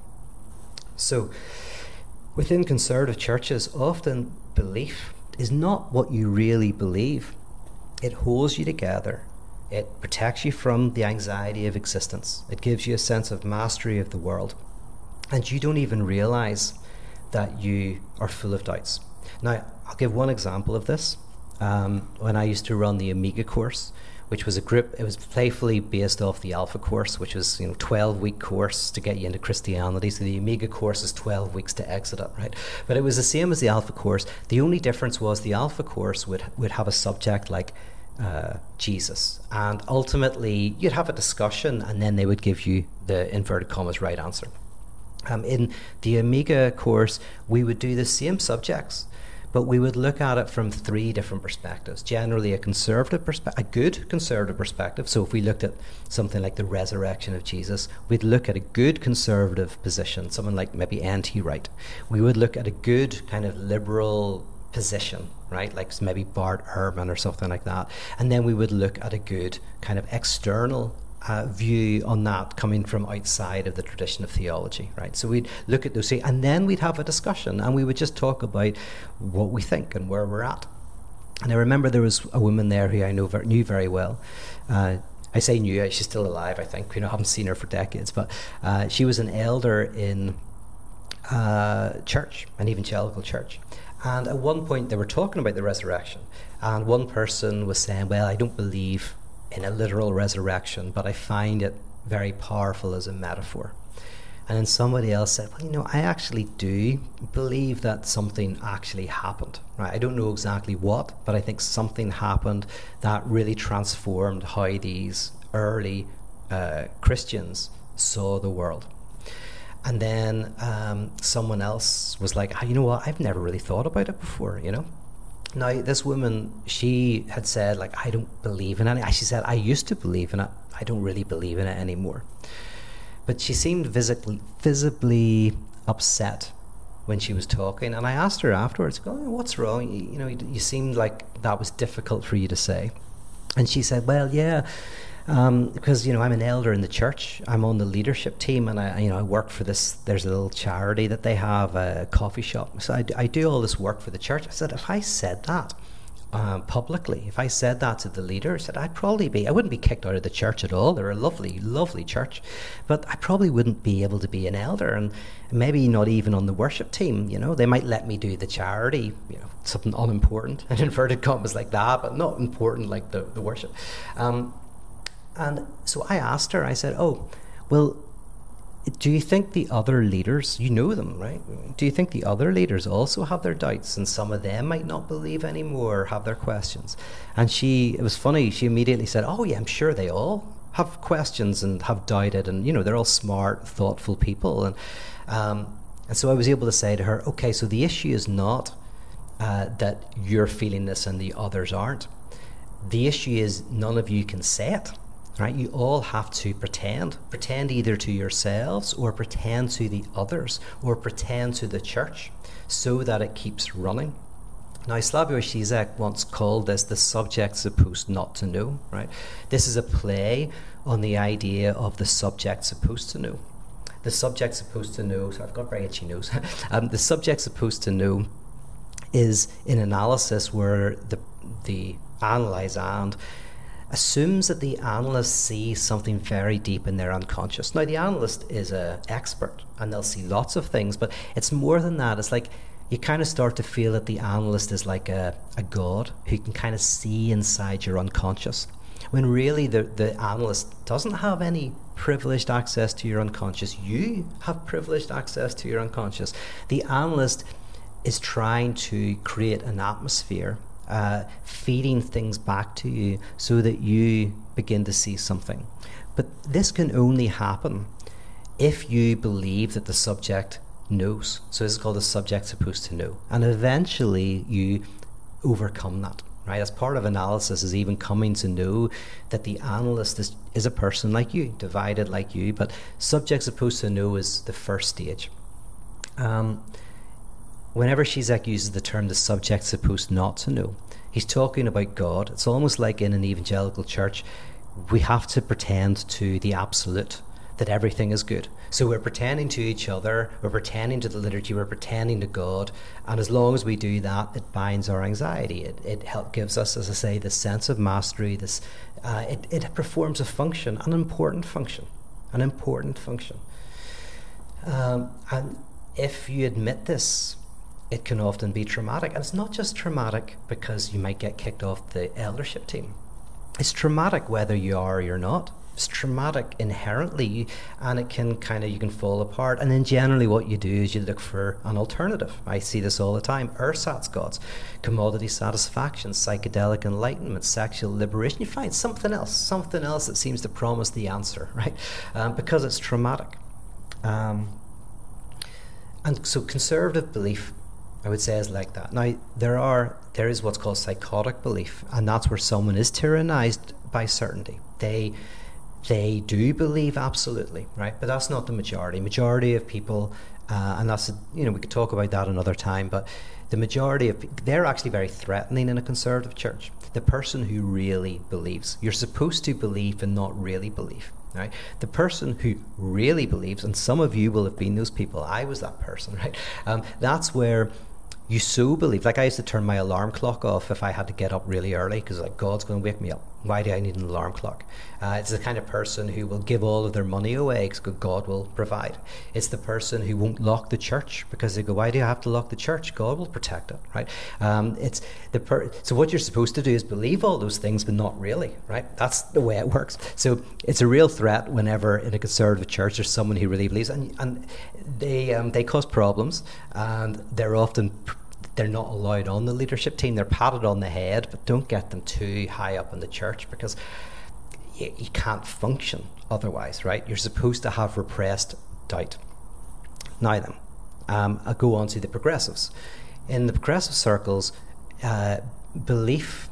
So within conservative churches, often belief is not what you really believe. It holds you together. It protects you from the anxiety of existence. It gives you a sense of mastery of the world, and you don't even realize that you are full of doubts. Now, I'll give one example of this. Um, when I used to run the Omega course, which was a group, it was playfully based off the Alpha course, which was, you know, twelve-week course to get you into Christianity. So the Omega course is twelve weeks to exit it, right? But it was the same as the Alpha course. The only difference was the Alpha course would would have a subject like uh, Jesus, and ultimately you'd have a discussion, and then they would give you the inverted commas right answer. Um, in the Omega course, we would do the same subjects, but we would look at it from three different perspectives. Generally a conservative perspective, a good conservative perspective. So if we looked at something like the resurrection of Jesus, we'd look at a good conservative position, someone like maybe N T Wright. We would look at a good kind of liberal position, right? Like maybe Bart Ehrman or something like that. And then we would look at a good kind of external Uh, view on that coming from outside of the tradition of theology, right? So we'd look at those, and then we'd have a discussion, and we would just talk about what we think and where we're at. And I remember there was a woman there who I know ver- knew very well. Uh, I say knew, she's still alive, I think. You know, I haven't seen her for decades, but uh, she was an elder in uh, church, an evangelical church. And at one point they were talking about the resurrection, and one person was saying, well, I don't believe in a literal resurrection, but I find it very powerful as a metaphor. And then somebody else said, well, you know, I actually do believe that something actually happened, right? I don't know exactly what, but I think something happened that really transformed how these early uh, Christians saw the world. And then um, someone else was like, oh, you know what, I've never really thought about it before, you know? Now, this woman, she had said, like, I don't believe in it. She said, I used to believe in it. I don't really believe in it anymore. But she seemed visibly, visibly upset when she was talking. And I asked her afterwards, oh, what's wrong? You, you know, you, you seemed like that was difficult for you to say. And she said, well, yeah, um, because, you know, I'm an elder in the church. I'm on the leadership team, and I, you know, I work for this. There's a little charity that they have, a coffee shop. So I, I do all this work for the church. I said, if I said that uh, publicly, if I said that to the leader, I said, I'd probably be, I wouldn't be kicked out of the church at all. They're a lovely, lovely church, but I probably wouldn't be able to be an elder, and maybe not even on the worship team. You know, they might let me do the charity, you know, something unimportant, in inverted commas like that, but not important like the, the worship. Um, And so I asked her, I said, oh, well, do you think the other leaders, you know them, right? Do you think the other leaders also have their doubts, and some of them might not believe anymore, or have their questions? And she, it was funny, she immediately said, oh yeah, I'm sure they all have questions and have doubted, and you know, they're all smart, thoughtful people. And um, and so I was able to say to her, okay, so the issue is not uh, that you're feeling this and the others aren't. The issue is none of you can say it. Right? You all have to pretend. Pretend either to yourselves or pretend to the others or pretend to the church so that it keeps running. Now, Slavoj Žižek once called this the subject supposed not to know. Right? This is a play on the idea of the subject supposed to know. The subject supposed to know, so I've got very itchy nose. um, the subject supposed to know is an analysis where the, the analysand assumes that the analyst sees something very deep in their unconscious. Now, the analyst is an expert and they'll see lots of things, but it's more than that. It's like you kind of start to feel that the analyst is like a, a god who can kind of see inside your unconscious, when really the, the analyst doesn't have any privileged access to your unconscious. You have privileged access to your unconscious. The analyst is trying to create an atmosphere Uh, feeding things back to you so that you begin to see something. But this can only happen if you believe that the subject knows. So this is called the subject supposed to know. And eventually you overcome that. Right? As part of analysis is even coming to know that the analyst is, is a person like you, divided like you, but subject supposed to know is the first stage. Um, Whenever Žižek uses the term the subject supposed not to know, he's talking about God. It's almost like in an evangelical church, we have to pretend to the absolute, that everything is good. So we're pretending to each other, we're pretending to the liturgy, we're pretending to God, and as long as we do that, it binds our anxiety. It, it help, gives us, as I say, this sense of mastery. This uh, it, it performs a function, an important function, an important function. Um, and if you admit this, it can often be traumatic. And it's not just traumatic because you might get kicked off the eldership team. It's traumatic whether you are or you're not. It's traumatic inherently, and it can kind of, you can fall apart. And then generally what you do is you look for an alternative. I see this all the time. Ersatz gods, commodity satisfaction, psychedelic enlightenment, sexual liberation. You find something else, something else that seems to promise the answer, right? Um, because it's traumatic. Um, and so conservative belief, I would say, is like that. Now, there are there is what's called psychotic belief, and that's where someone is tyrannized by certainty. They they do believe absolutely, right? But that's not the majority. Majority of people, uh, and that's, a, you know, we could talk about that another time, but the majority of, they're actually very threatening in a conservative church. The person who really believes. You're supposed to believe and not really believe. Right? The person who really believes, and some of you will have been those people. I was that person, right? Um, that's where you so believe. Like, I used to turn my alarm clock off if I had to get up really early, because like, God's going to wake me up. Why do I need an alarm clock? Uh, it's the kind of person who will give all of their money away because God will provide. It's the person who won't lock the church because they go, why do I have to lock the church? God will protect it, right? Um, it's the per- so what you're supposed to do is believe all those things, but not really, right? That's the way it works. So it's a real threat whenever in a conservative church there's someone who really believes, and, and they um, they cause problems, and they're often pr- they're not allowed on the leadership team. They're patted on the head, but don't get them too high up in the church, because you, you can't function otherwise, right? You're supposed to have repressed doubt. Now then, um, I'll go on to the progressives. In the progressive circles, uh, belief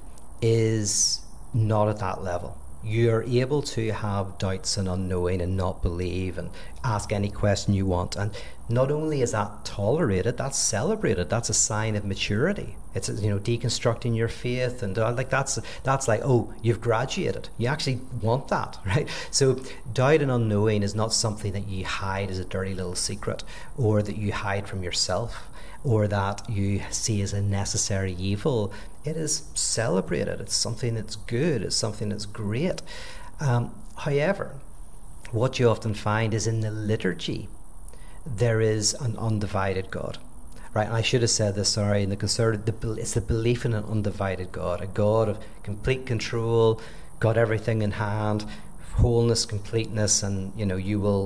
is not at that level. You're able to have doubts and unknowing and not believe and ask any question you want. And not only is that tolerated, that's celebrated. That's a sign of maturity. It's, you know, deconstructing your faith, and uh, like that's that's like, oh, you've graduated. You actually want that, right? So doubt and unknowing is not something that you hide as a dirty little secret, or that you hide from yourself, or that you see as a necessary evil. It is celebrated. It's something that's good. It's something that's great. Um, however, what you often find is in the liturgy, there is an undivided God, right? And I should have said this, sorry, in the conservative, the, it's the belief in an undivided God, a God of complete control, got everything in hand, wholeness, completeness, and, you know, you will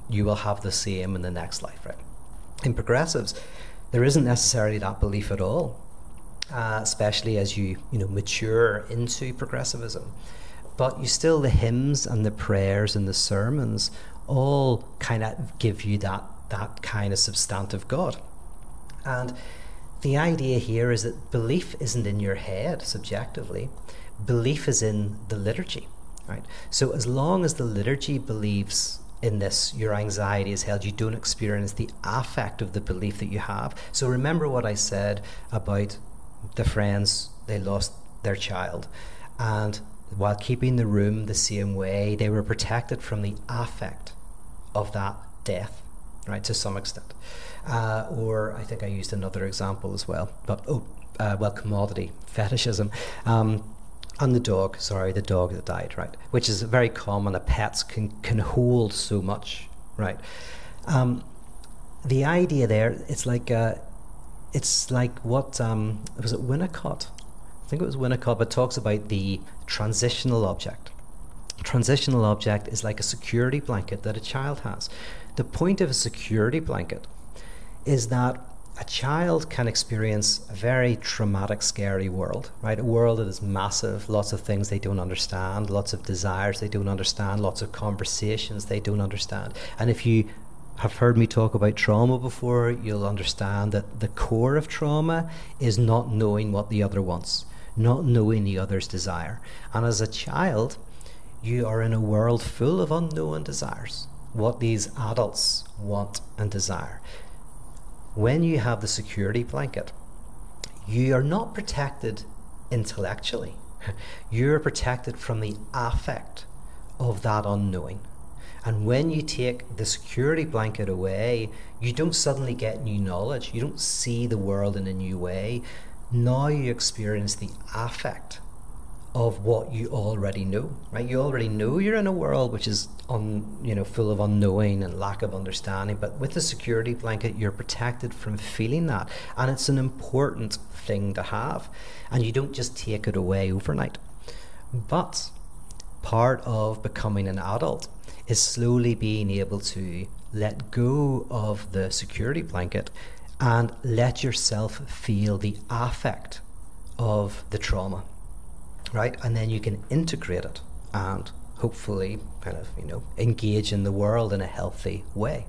you will have the same in the next life, right? In progressives, there isn't necessarily that belief at all, uh, especially as you, you know, mature into progressivism. But you still, the hymns and the prayers and the sermons all kind of give you that, that kind of substantive God. And the idea here is that belief isn't in your head subjectively. Belief is in the liturgy, right? So as long as the liturgy believes in this, your anxiety is held, you don't experience the affect of the belief that you have. So remember what I said about the friends, they lost their child. And while keeping the room the same way, they were protected from the affect of that death, right, to some extent. Uh, or I think I used another example as well, but oh, uh, well, commodity, fetishism. Um, and the dog, sorry, the dog that died, right, which is very common. A pets can, can hold so much, right. Um, the idea there, it's like, uh, it's like what, um, was it Winnicott? I think it was Winnicott, but talks about the transitional object. Transitional object is like a security blanket that a child has. The point of a security blanket is that a child can experience a very traumatic, scary world, right? A world that is massive, lots of things they don't understand, lots of desires they don't understand, lots of conversations they don't understand. And if you have heard me talk about trauma before, you'll understand that the core of trauma is not knowing what the other wants, not knowing the other's desire. And as a child, you are in a world full of unknown desires, what these adults want and desire. When you have the security blanket, you are not protected intellectually. You're protected from the affect of that unknowing. And when you take the security blanket away, you don't suddenly get new knowledge. You don't see the world in a new way. Now you experience the affect of what you already know, right? You already know you're in a world which is un, you know, full of unknowing and lack of understanding, but with the security blanket, you're protected from feeling that. And it's an important thing to have. And you don't just take it away overnight. But part of becoming an adult is slowly being able to let go of the security blanket and let yourself feel the affect of the trauma, right? And then you can integrate it and hopefully kind of, you know, engage in the world in a healthy way.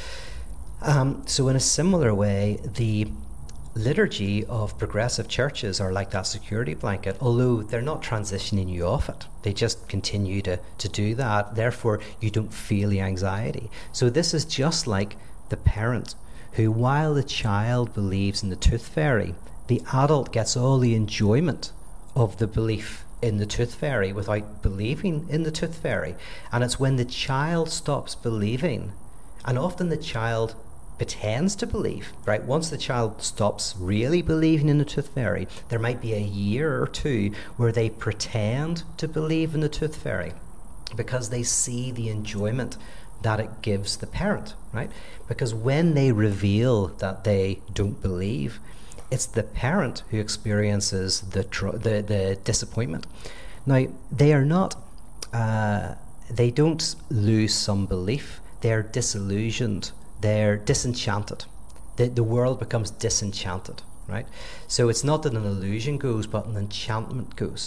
Um, so in a similar way, the liturgy of progressive churches are like that security blanket, although they're not transitioning you off it. They just continue to, to do that. Therefore, you don't feel the anxiety. So this is just like the parent who, while the child believes in the tooth fairy, the adult gets all the enjoyment of the belief in the tooth fairy without believing in the tooth fairy. And it's when the child stops believing, and often the child pretends to believe, right? Once the child stops really believing in the tooth fairy, there might be a year or two where they pretend to believe in the tooth fairy because they see the enjoyment that it gives the parent, right? Because when they reveal that they don't believe, it's the parent who experiences the tr- the, the disappointment. Now, they are not, uh, they don't lose some belief. They're disillusioned. They're disenchanted. The, the world becomes disenchanted, right? So it's not that an illusion goes, but an enchantment goes.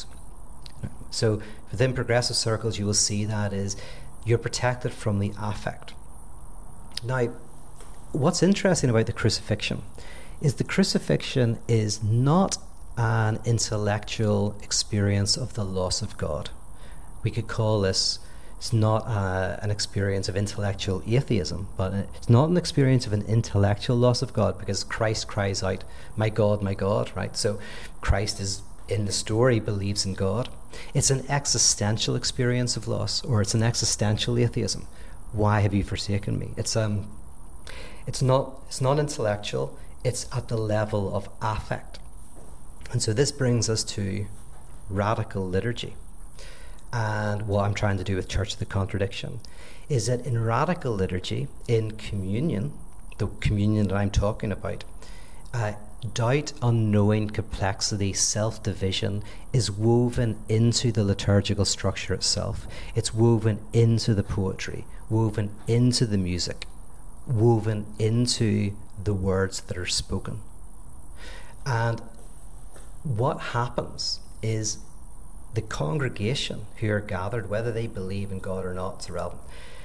So within progressive circles, you will see that is you're protected from the affect. Now, what's interesting about the crucifixion is the crucifixion is not an intellectual experience of the loss of God. We could call this, it's not uh, an experience of intellectual atheism, but it's not an experience of an intellectual loss of God, because Christ cries out, "My God, my God," right? So Christ is, in the story, believes in God. It's an existential experience of loss, or it's an existential atheism. Why have you forsaken me? It's um, it's not it's not intellectual. It's at the level of affect. And so this brings us to radical liturgy. And what I'm trying to do with Church of the Contradiction is that in radical liturgy, in communion, the communion that I'm talking about, uh, doubt, unknowing, complexity, self-division is woven into the liturgical structure itself. It's woven into the poetry, woven into the music, woven into the words that are spoken. And what happens is the congregation who are gathered, whether they believe in God or not, it's irrelevant.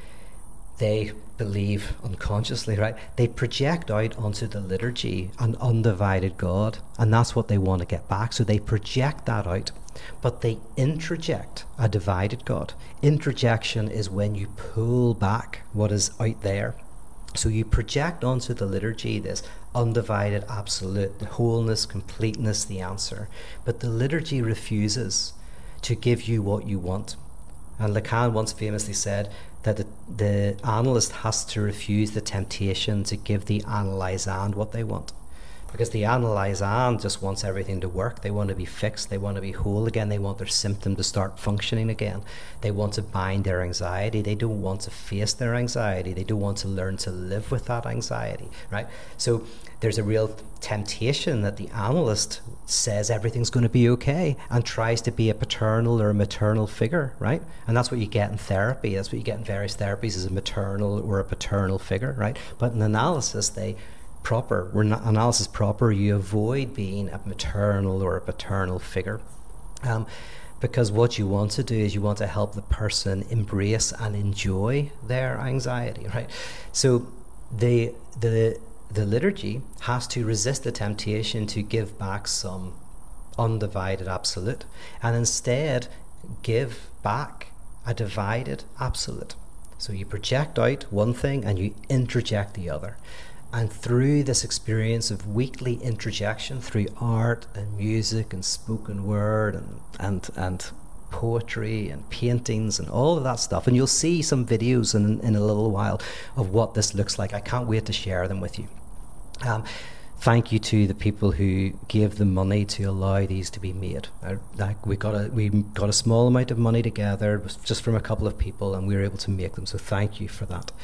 They believe unconsciously, right? They project out onto the liturgy an undivided God, and that's what they want to get back. So they project that out, but they introject a divided God. Introjection is when you pull back what is out there. So you project onto the liturgy this undivided, absolute, the wholeness, completeness, the answer. But the liturgy refuses to give you what you want. And Lacan once famously said that the, the analyst has to refuse the temptation to give the analysand what they want. Because the analysand just wants everything to work. They want to be fixed. They want to be whole again. They want their symptom to start functioning again. They want to bind their anxiety. They don't want to face their anxiety. They don't want to learn to live with that anxiety, right? So there's a real temptation that the analyst says everything's going to be okay and tries to be a paternal or a maternal figure, right? And that's what you get in therapy. That's what you get in various therapies, is a maternal or a paternal figure, right? But in analysis, they proper, we're not analysis proper, you avoid being a maternal or a paternal figure. Um, because what you want to do is you want to help the person embrace and enjoy their anxiety, right? So the the the liturgy has to resist the temptation to give back some undivided absolute, and instead give back a divided absolute. So you project out one thing and you introject the other. And through this experience of weekly introjection, through art and music and spoken word and, and, and poetry and paintings and all of that stuff, and you'll see some videos in, in a little while of what this looks like. I can't wait to share them with you. Um, thank you to the people who gave the money to allow these to be made. I, like we got a we got a small amount of money together, it was just from a couple of people, and we were able to make them. So thank you for that.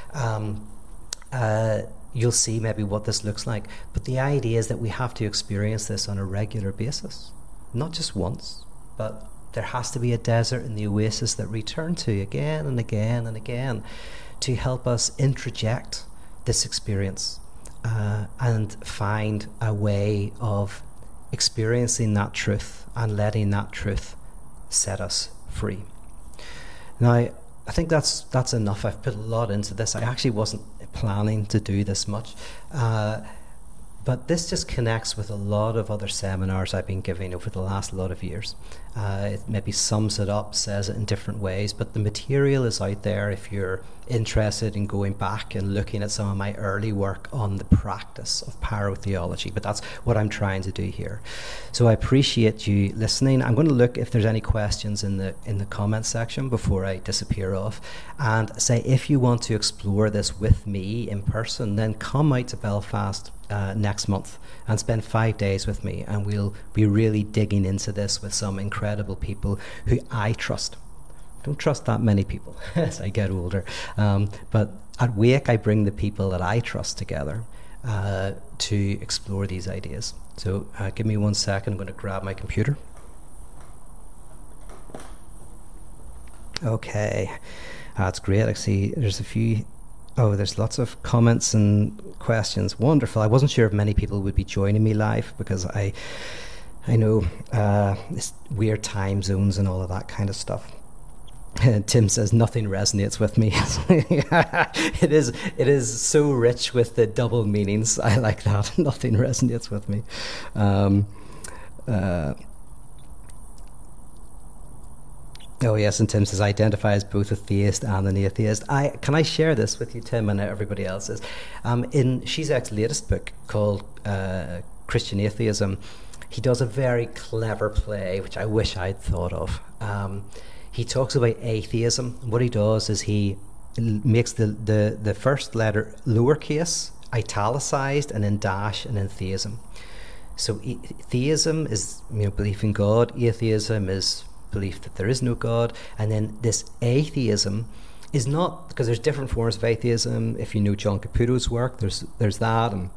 Um, uh, You'll see maybe what this looks like. But the idea is that we have to experience this on a regular basis. Not just once, but there has to be a desert in the oasis that we return to again and again and again to help us introject this experience uh, and find a way of experiencing that truth and letting that truth set us free. Now, I think that's that's enough. I've put a lot into this. I actually wasn't planning to do this much. Uh, but this just connects with a lot of other seminars I've been giving over the last lot of years. Uh, it maybe sums it up, says it in different ways, but the material is out there if you're interested in going back and looking at some of my early work on the practice of parotheology. But that's what I'm trying to do here. So I appreciate you listening. I'm going to look if there's any questions in the in the comments section before I disappear off, and say if you want to explore this with me in person, then come out to Belfast Uh, next month and spend five days with me, and we'll be really digging into this with some incredible people who I trust. I don't trust that many people as I get older, um, but at Wake I bring the people that I trust together uh, to explore these ideas. So uh, give me one second, I'm going to grab my computer. Okay, that's great. I see there's a few. Oh, there's lots of comments and questions. Wonderful. I wasn't sure if many people would be joining me live because I I know uh, it's weird time zones and all of that kind of stuff. Tim says nothing resonates with me. it is it is so rich with the double meanings. I like that. Nothing resonates with me. Um, uh, Oh yes, and Tim says, I identify as both a theist and an atheist. I Can I share this with you, Tim, and everybody else? Is, um, in Zizek's latest book called uh, Christian Atheism, he does a very clever play, which I wish I'd thought of. Um, he talks about atheism. What he does is he makes the, the, the first letter lowercase, italicized, and then dash, and then theism. So e- theism is, you know, belief in God. Atheism is belief that there is no God. And then this atheism is not, because there's different forms of atheism. If you know John Caputo's work, there's there's that, and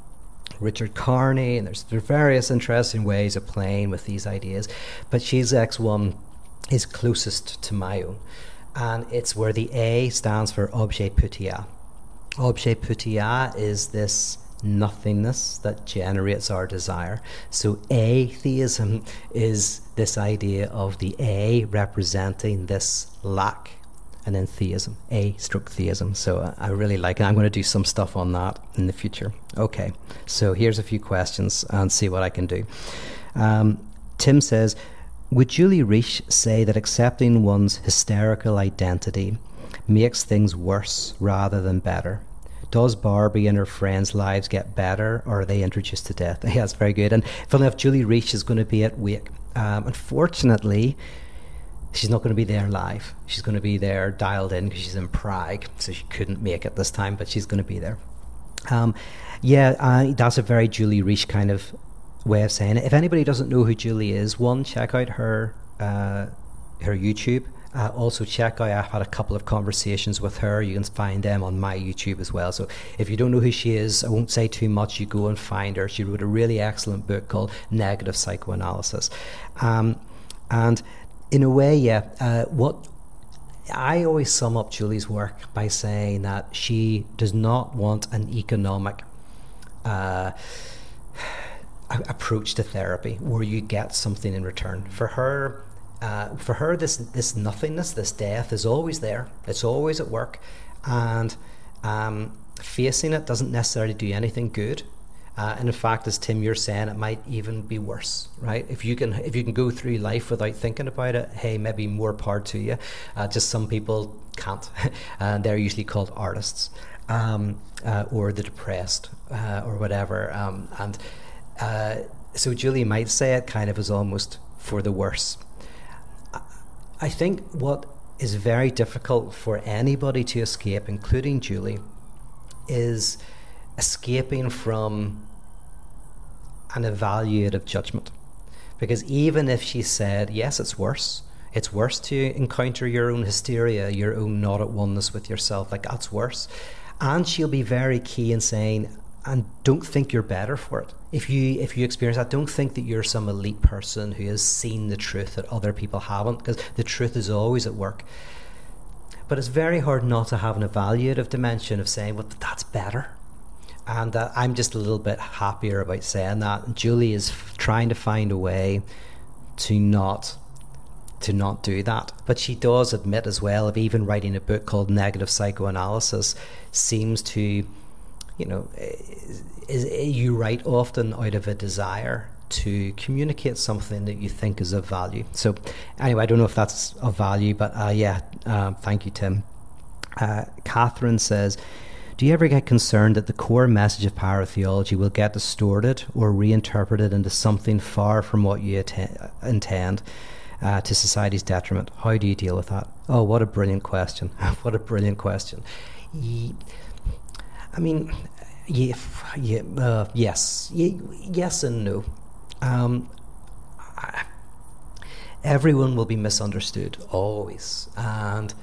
Richard Carney, and there's, there's various interesting ways of playing with these ideas. But Zizek's one is closest to my own, and it's where the A stands for objet putia. Objet putia is this nothingness that generates our desire. So atheism is this idea of the A representing this lack, and then theism, A stroke theism. So uh, I really like it. I'm going to do some stuff on that in the future. Okay, so here's a few questions and see what I can do. Um, Tim says, would Julie Reich say that accepting one's hysterical identity makes things worse rather than better? Does Barbie and her friends' lives get better, or are they introduced to death? Yeah, that's very good. And funnily enough, Julie Reich is going to be at Wake. Um, unfortunately, she's not going to be there live. She's going to be there dialed in because she's in Prague, so she couldn't make it this time, but she's going to be there. Um, yeah, uh, that's a very Julie Reich kind of way of saying it. If anybody doesn't know who Julie is, one, check out her uh, her YouTube. Uh, also check out, I've had a couple of conversations with her. You can find them on my YouTube as well. So if you don't know who she is, I won't say too much. You go and find her. She wrote a really excellent book called Negative Psychoanalysis. Um, and in a way, yeah, uh, what I always sum up Julie's work by saying that she does not want an economic uh, approach to therapy where you get something in return. For her, Uh, for her, this this nothingness, this death is always there. It's always at work, and um, facing it doesn't necessarily do anything good. Uh, and in fact, as Tim, you're saying, it might even be worse, right? If you can if you can go through life without thinking about it, hey, maybe more power to you. Uh, just some people can't, and they're usually called artists, um, uh, or the depressed, uh, or whatever. Um, and uh, so Julie might say it kind of as almost for the worse. I think what is very difficult for anybody to escape, including Julie, is escaping from an evaluative judgment. Because even if she said, yes, it's worse, it's worse to encounter your own hysteria, your own not at oneness with yourself, like that's worse. And she'll be very key in saying, and don't think you're better for it. If you if you experience that, don't think that you're some elite person who has seen the truth that other people haven't, because the truth is always at work. But it's very hard not to have an evaluative dimension of saying, well, that's better. And uh, I'm just a little bit happier about saying that. And Julie is f- trying to find a way to not to not do that. But she does admit as well of even writing a book called Negative Psychoanalysis seems to, you know, is, is, you write often out of a desire to communicate something that you think is of value. So anyway, I don't know if that's of value, but uh, yeah, uh, thank you, Tim. Uh, Catherine says, do you ever get concerned that the core message of paratheology will get distorted or reinterpreted into something far from what you atten- intend uh, to society's detriment? How do you deal with that? Oh, what a brilliant question. What a brilliant question. Ye- I mean, yeah, yeah, uh, yes, yeah, yes and no. Um, I, everyone will be misunderstood, always. And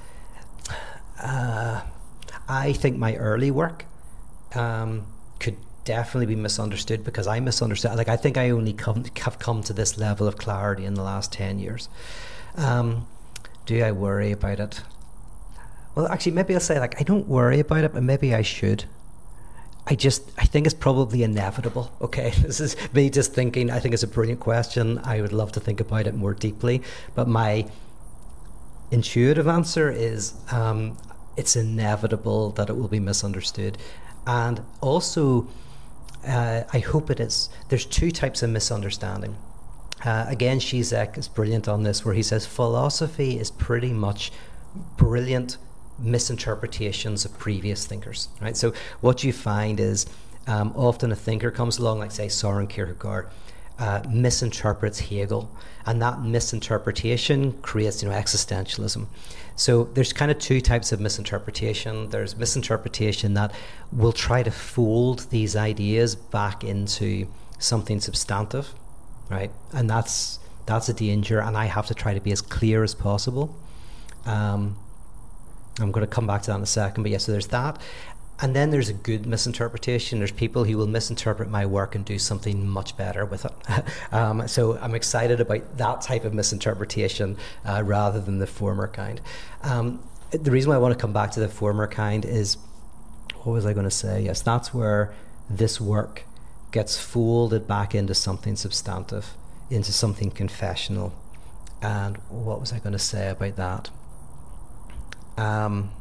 uh, I think my early work um, could definitely be misunderstood because I misunderstood. Like, I think I only come, have come to this level of clarity in the last ten years. Um, do I worry about it? Well, actually, maybe I'll say, like, I don't worry about it, but maybe I should. I just, I think it's probably inevitable. Okay, this is me just thinking, I think it's a brilliant question. I would love to think about it more deeply. But my intuitive answer is um, it's inevitable that it will be misunderstood. And also, uh, I hope it is. There's two types of misunderstanding. Uh, again, Zizek is brilliant on this, where he says philosophy is pretty much brilliant misinterpretations of previous thinkers, right? So what you find is um, often a thinker comes along, like say Søren Kierkegaard, uh, misinterprets Hegel, and that misinterpretation creates, you know, existentialism. So there's kind of two types of misinterpretation. There's misinterpretation that will try to fold these ideas back into something substantive, right? And that's that's a danger, and I have to try to be as clear as possible. Um, I'm going to come back to that in a second, but yeah, so there's that. And then there's a good misinterpretation. There's people who will misinterpret my work and do something much better with it. um, so I'm excited about that type of misinterpretation uh, rather than the former kind. Um, the reason why I want to come back to the former kind is, what was I going to say? Yes, that's where this work gets folded back into something substantive, into something confessional. And what was I going to say about that? Um...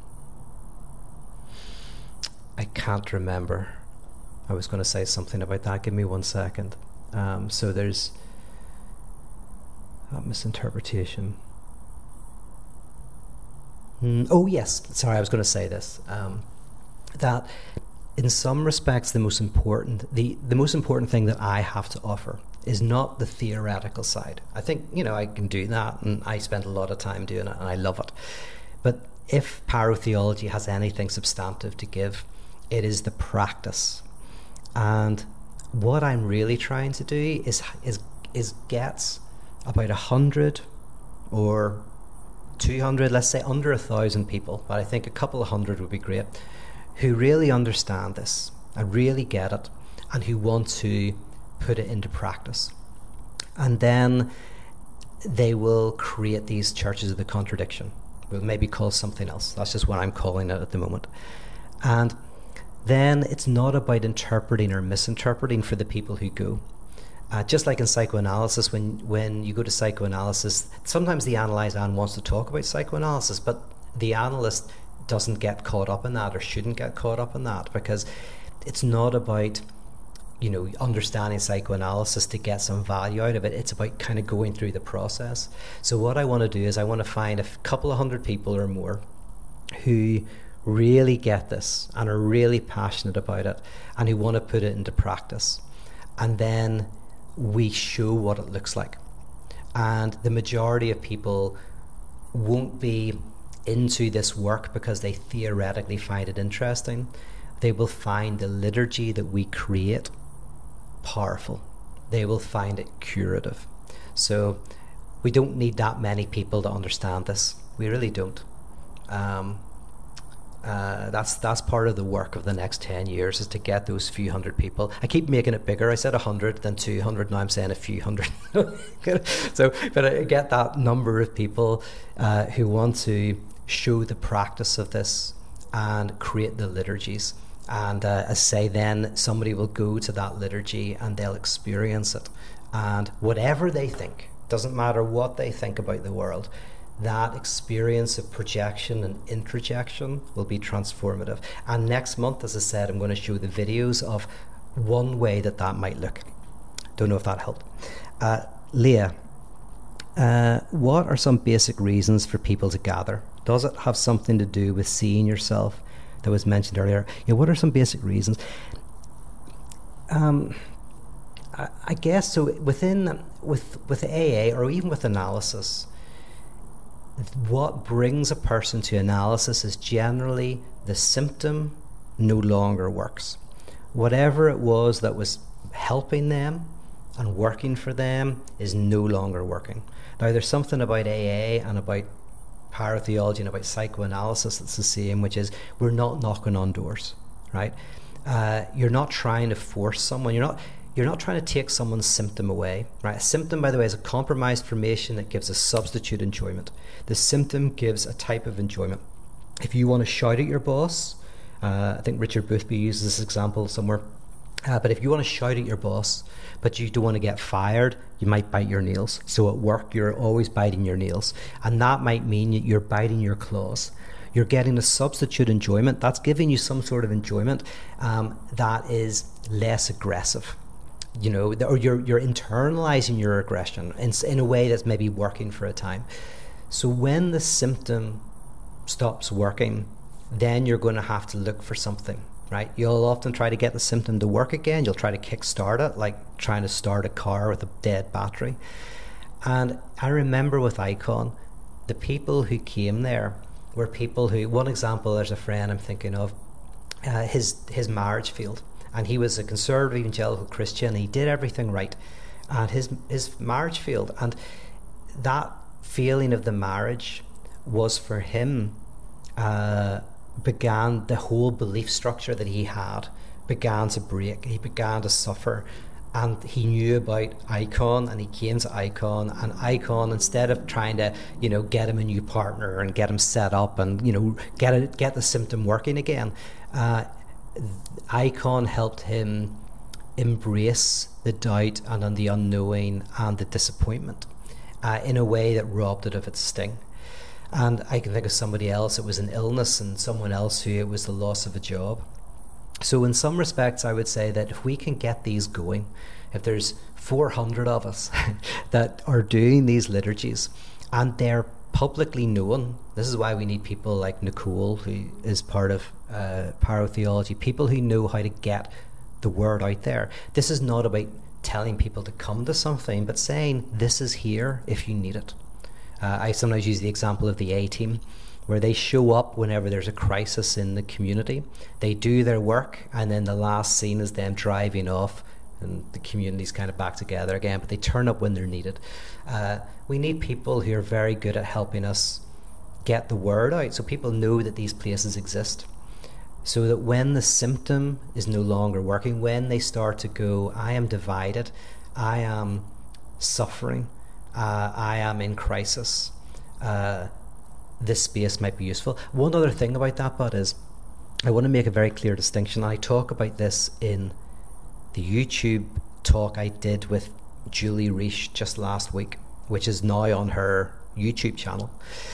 I can't remember. I was going to say something about that. Give me one second. Um, so there's a misinterpretation. Mm, oh yes, sorry, I was going to say this. Um, that in some respects, the most important, the, the most important thing that I have to offer is not the theoretical side. I think, you know, I can do that, and I spend a lot of time doing it, and I love it. But if parotheology has anything substantive to give, it is the practice. And what I'm really trying to do is is is get about a hundred or two hundred, let's say under a thousand people, but I think a couple of hundred would be great, who really understand this and really get it, and who want to put it into practice. And then they will create these churches of the contradiction. We'll maybe call something else. That's just what I'm calling it at the moment. And then it's not about interpreting or misinterpreting for the people who go. Uh, just like in psychoanalysis, when, when you go to psychoanalysis, sometimes the analyzer wants to talk about psychoanalysis, but the analyst doesn't get caught up in that, or shouldn't get caught up in that, because it's not about, you know, understanding psychoanalysis to get some value out of it. It's about kind of going through the process. So what I want to do is I want to find a couple of hundred people or more who really get this and are really passionate about it and who want to put it into practice. And then we show what it looks like. And the majority of people won't be into this work because they theoretically find it interesting. They will find the liturgy that we create powerful. They will find it curative. So we don't need that many people to understand this. We really don't. Um, uh, that's that's part of the work of the next ten years, is to get those few hundred people. I keep making it bigger. I said a hundred, then two hundred. Now I'm saying a few hundred. So, but I get that number of people uh, who want to show the practice of this and create the liturgies. And uh, as I say, then somebody will go to that liturgy and they'll experience it. And whatever they think, doesn't matter what they think about the world, that experience of projection and introjection will be transformative. And next month, as I said, I'm going to show the videos of one way that that might look. Don't know if that helped. Uh, Leah, uh, what are some basic reasons for people to gather? Does it have something to do with seeing yourself that was mentioned earlier? You know, what are some basic reasons? Um, I, I guess so. Within with with A A, or even with analysis, what brings a person to analysis is generally the symptom no longer works. Whatever it was that was helping them and working for them is no longer working. Now, there's something about A A and about paratheology and about psychoanalysis that's the same, which is we're not knocking on doors, right? Uh, you're not trying to force someone. You're not you're not trying to take someone's symptom away, right? A symptom, by the way, is a compromised formation that gives a substitute enjoyment. The symptom gives a type of enjoyment. If you want to shout at your boss, uh, I think Richard Boothby uses this example somewhere, uh, but if you want to shout at your boss, but you don't want to get fired, you might bite your nails. So at work, you're always biting your nails. And that might mean you're biting your claws. You're getting a substitute enjoyment. That's giving you some sort of enjoyment um, that is less aggressive. You know, or you're you're internalizing your aggression in, in a way that's maybe working for a time. So when the symptom stops working, then you're going to have to look for something, right? You'll often try to get the symptom to work again. You'll try to kickstart it, like trying to start a car with a dead battery. And I remember with Icon, the people who came there were people who, one example, there's a friend I'm thinking of, uh, his his marriage failed. And he was a conservative evangelical Christian. He did everything right, and his his marriage failed. And that feeling of the marriage was for him uh, began, the whole belief structure that he had began to break. He began to suffer. And he knew about Icon, and he came to Icon, and Icon, instead of trying to, you know, get him a new partner and get him set up and, you know, get it, get the symptom working again, uh, Icon helped him embrace the doubt and, and the unknowing and the disappointment uh, in a way that robbed it of its sting. And I can think of somebody else, it was an illness, and someone else who it was the loss of a job. So in some respects, I would say that if we can get these going, if there's four hundred of us that are doing these liturgies and they're publicly known, this is why we need people like Nicole, who is part of uh, Parotheology, people who know how to get the word out there. This is not about telling people to come to something, but saying this is here if you need it. Uh, I sometimes use the example of the A-Team, where they show up whenever there's a crisis in the community. They do their work, and then the last scene is them driving off, and the community's kind of back together again, but they turn up when they're needed. Uh, we need people who are very good at helping us get the word out, so people know that these places exist, so that when the symptom is no longer working, when they start to go, I am divided, I am suffering, uh, I am in crisis, uh, this space might be useful. One other thing about that, but is I want to make a very clear distinction. I talk about this in the YouTube talk I did with Julie Reish just last week, which is now on her YouTube channel.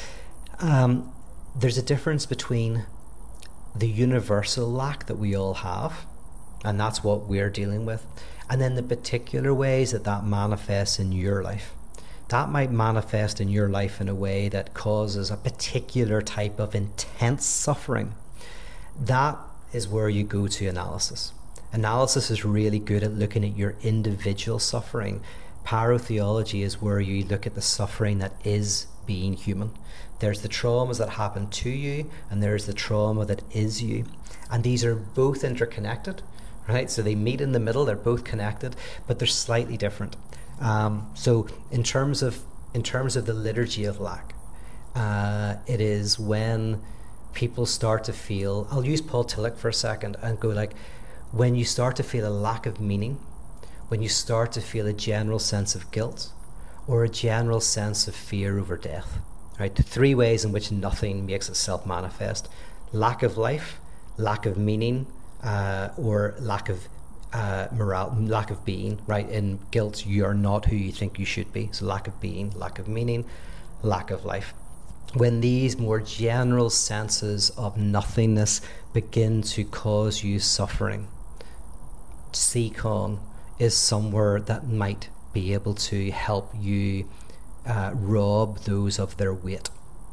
Um, there's a difference between the universal lack that we all have, and that's what we're dealing with, and then the particular ways that that manifests in your life. That might manifest in your life in a way that causes a particular type of intense suffering. That is where you go to analysis. Analysis is really good at looking at your individual suffering. Parotheology is where you look at the suffering that is being human. There's the traumas that happen to you, and there's the trauma that is you. And these are both interconnected, right? So they meet in the middle, they're both connected, but they're slightly different. Um, so in terms of in terms of the liturgy of lack, uh, it is when people start to feel, I'll use Paul Tillich for a second and go like, when you start to feel a lack of meaning, when you start to feel a general sense of guilt or a general sense of fear over death, right? The three ways in which nothing makes itself manifest: lack of life, lack of meaning, uh, or lack of Uh, morale, lack of being, right? In guilt, you are not who you think you should be. So lack of being, lack of meaning, lack of life. When these more general senses of nothingness begin to cause you suffering, C-Con is somewhere that might be able to help you uh, rob those of their weight.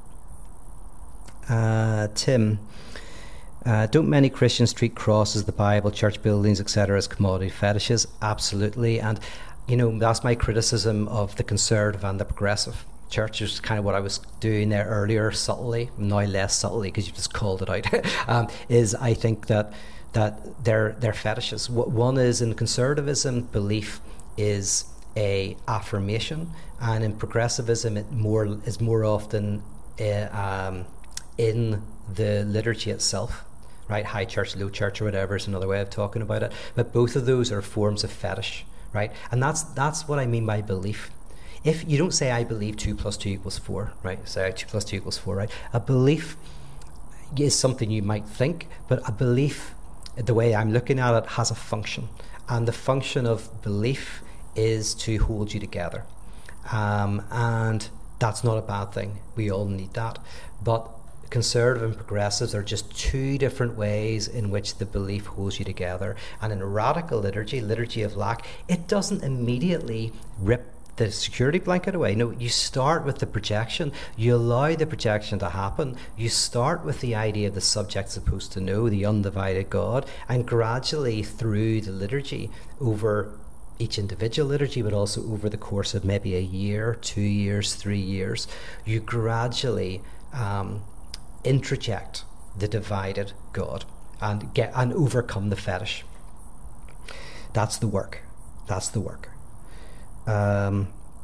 Uh, Tim, Uh, don't many Christians treat crosses, the Bible, church buildings, et cetera as commodity fetishes? Absolutely. And, you know, that's my criticism of the conservative and the progressive church, is kind of what I was doing there earlier, subtly, now less subtly because you just called it out, um, is I think that that they're, they're fetishes. One is, in conservatism, belief is a affirmation, and in progressivism it more is more often uh, um, in the liturgy itself. Right, high church, low church, or whatever is another way of talking about it. But both of those are forms of fetish, right? And that's that's what I mean by belief. If you don't say I believe two plus two equals four, right? Say two plus two equals four, right? A belief is something you might think, but a belief, the way I'm looking at it, has a function, and the function of belief is to hold you together, um, and that's not a bad thing. We all need that, but conservative and progressives are just two different ways in which the belief holds you together. And in a radical liturgy, liturgy of lack, it doesn't immediately rip the security blanket away. No, you start with the projection. You allow the projection to happen. You start with the idea of the subject supposed to know, the undivided God, and gradually through the liturgy, over each individual liturgy, but also over the course of maybe a year, two years, three years, you gradually um, introject the divided God and get and overcome the fetish. That's the work. That's the work. Um,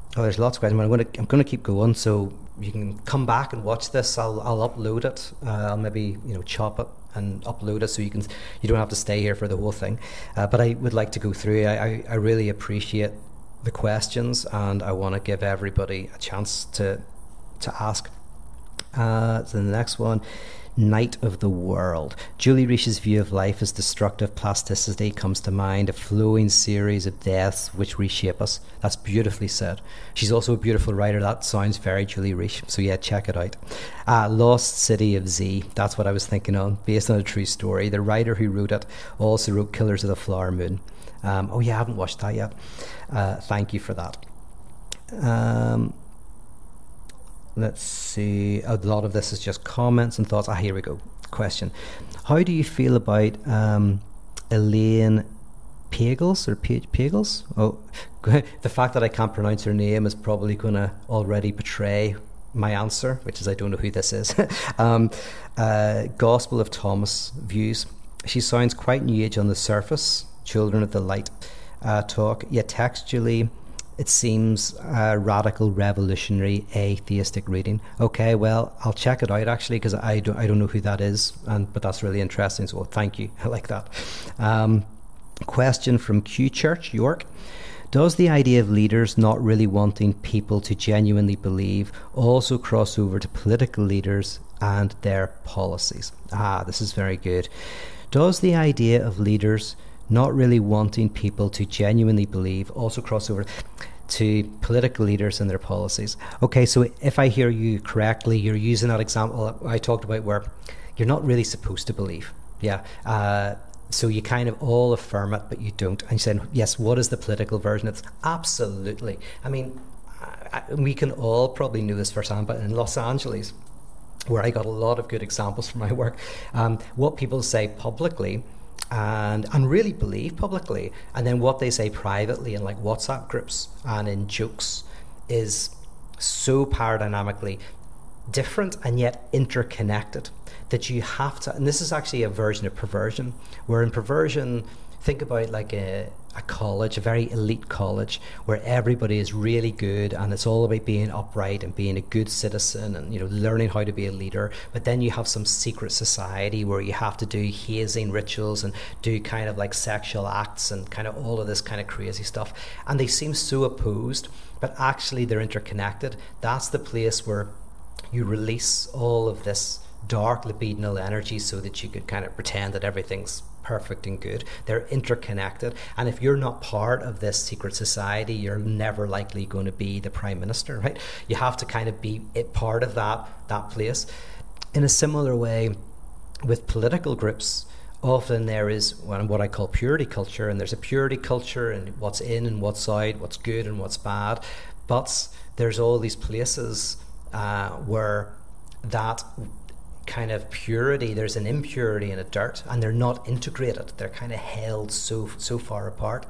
Oh, there's lots of questions. I'm going to I'm going to keep going, so you can come back and watch this. I'll I'll upload it. Uh, I'll maybe you know chop it and upload it, so you can you don't have to stay here for the whole thing. Uh, but I would like to go through. I, I I really appreciate the questions, and I want to give everybody a chance to to ask. Uh, so the next one. Night of the World. Julie Reish's view of life as destructive plasticity comes to mind, a flowing series of deaths which reshape us. That's beautifully said. She's also a beautiful writer. That sounds very Julie Reish. So yeah, check it out. Uh, Lost City of Z. That's what I was thinking on, based on a true story. The writer who wrote it also wrote Killers of the Flower Moon. Um, oh yeah, I haven't watched that yet. Uh, thank you for that. Um... Let's see. A lot of this is just comments and thoughts. Ah, here we go. Question. How do you feel about um, Elaine Pagels or Pagels? Oh, the fact that I can't pronounce her name is probably going to already betray my answer, which is I don't know who this is. um, uh, Gospel of Thomas views. She sounds quite new age on the surface. Children of the Light uh, talk. Yet textually, it seems a radical, revolutionary, atheistic reading. Okay, well, I'll check it out actually, because I don't, I don't know who that is, and but that's really interesting. So, well, thank you. I like that. Um, question from Q Church, York. Does the idea of leaders not really wanting people to genuinely believe also cross over to political leaders and their policies? Ah, this is very good. Does the idea of leaders not really wanting people to genuinely believe also cross over to political leaders and their policies? Okay, so if I hear you correctly, you're using that example I talked about where you're not really supposed to believe. Yeah. Uh, so you kind of all affirm it, but you don't. And you're saying, yes, what is the political version? It's absolutely. I mean, I, we can all probably know this firsthand, but in Los Angeles, where I got a lot of good examples from my work, um, what people say publicly and and really believe publicly, and then what they say privately in like WhatsApp groups and in jokes is so paradigmatically different and yet interconnected that you have to, and this is actually a version of perversion, where in perversion, think about like a, a college, a very elite college, where everybody is really good and it's all about being upright and being a good citizen and, you know, learning how to be a leader. But then you have some secret society where you have to do hazing rituals and do kind of like sexual acts and kind of all of this kind of crazy stuff. And they seem so opposed, but actually they're interconnected. That's the place where you release all of this dark libidinal energy so that you could kind of pretend that everything's perfect and good. They're interconnected, and if you're not part of this secret society, you're never likely going to be the prime minister, right? You have to kind of be it part of that that place. In a similar way with political groups, often there is what I call purity culture, and there's a purity culture and what's in and what's out, what's good and what's bad, but there's all these places uh, where that kind of purity, there's an impurity and a dirt, and they're not integrated. They're kind of held so so far apart.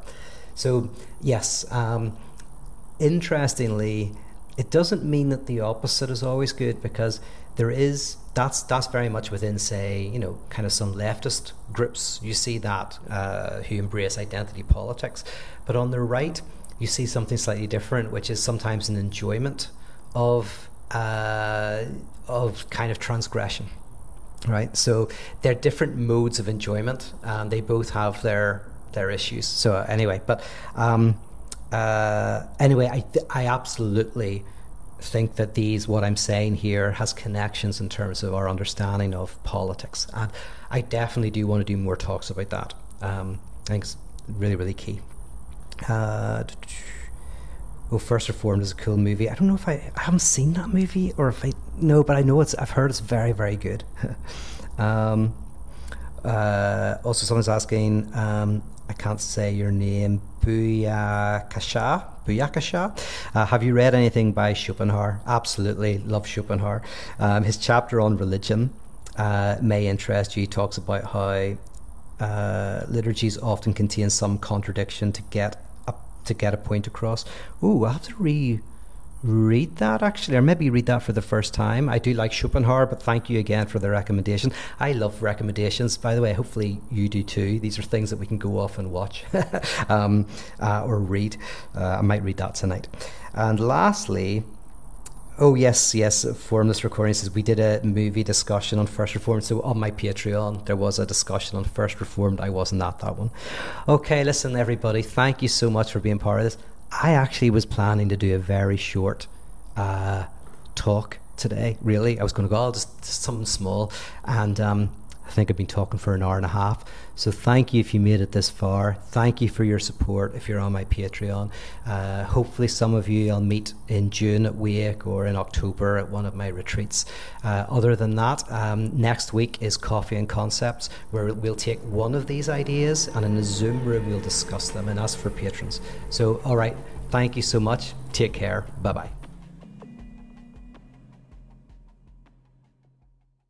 So yes, um, interestingly, it doesn't mean that the opposite is always good, because there is that's that's very much within, say, you know, kind of some leftist groups. You see that uh, who embrace identity politics, but on the right, you see something slightly different, which is sometimes an enjoyment of. Uh, of kind of transgression, right? So they're different modes of enjoyment, and they both have their their issues. So anyway, but um, uh, anyway, I th- I absolutely think that these what I'm saying here has connections in terms of our understanding of politics, and I definitely do want to do more talks about that. Um, I think it's really really key. Uh, Oh, First Reformed is a cool movie. I don't know if I, I haven't seen that movie, or if I no, but I know it's. I've heard it's very, very good. um, uh, also, someone's asking. Um, I can't say your name. Buyakasha. Buyakasha. Uh, have you read anything by Schopenhauer? Absolutely, love Schopenhauer. Um, his chapter on religion uh, may interest you. He talks about how uh, liturgies often contain some contradiction to get. to get a point across. Ooh, I have to re read that actually, or maybe read that for the first time. I do like Schopenhauer, but thank you again for the recommendation. I love recommendations, by the way. Hopefully you do too. These are things that we can go off and watch um, uh, or read. Uh, I might read that tonight. And lastly, oh yes, yes, Formless Recording says we did a movie discussion on First Reformed. So on my Patreon, there was a discussion on First Reformed. I wasn't at that one. Okay, listen, everybody, thank you so much for being part of this. I actually was planning to do a very short uh, talk today, really. I was going to go, oh, just, just something small. And um, I think I've been talking for an hour and a half. So thank you if you made it this far. Thank you for your support if you're on my Patreon. Uh, hopefully some of you I'll meet in June at Wake or in October at one of my retreats. Uh, other than that, um, next week is Coffee and Concepts, where we'll take one of these ideas and in a Zoom room we'll discuss them and ask for patrons. So, all right, thank you so much. Take care. Bye-bye.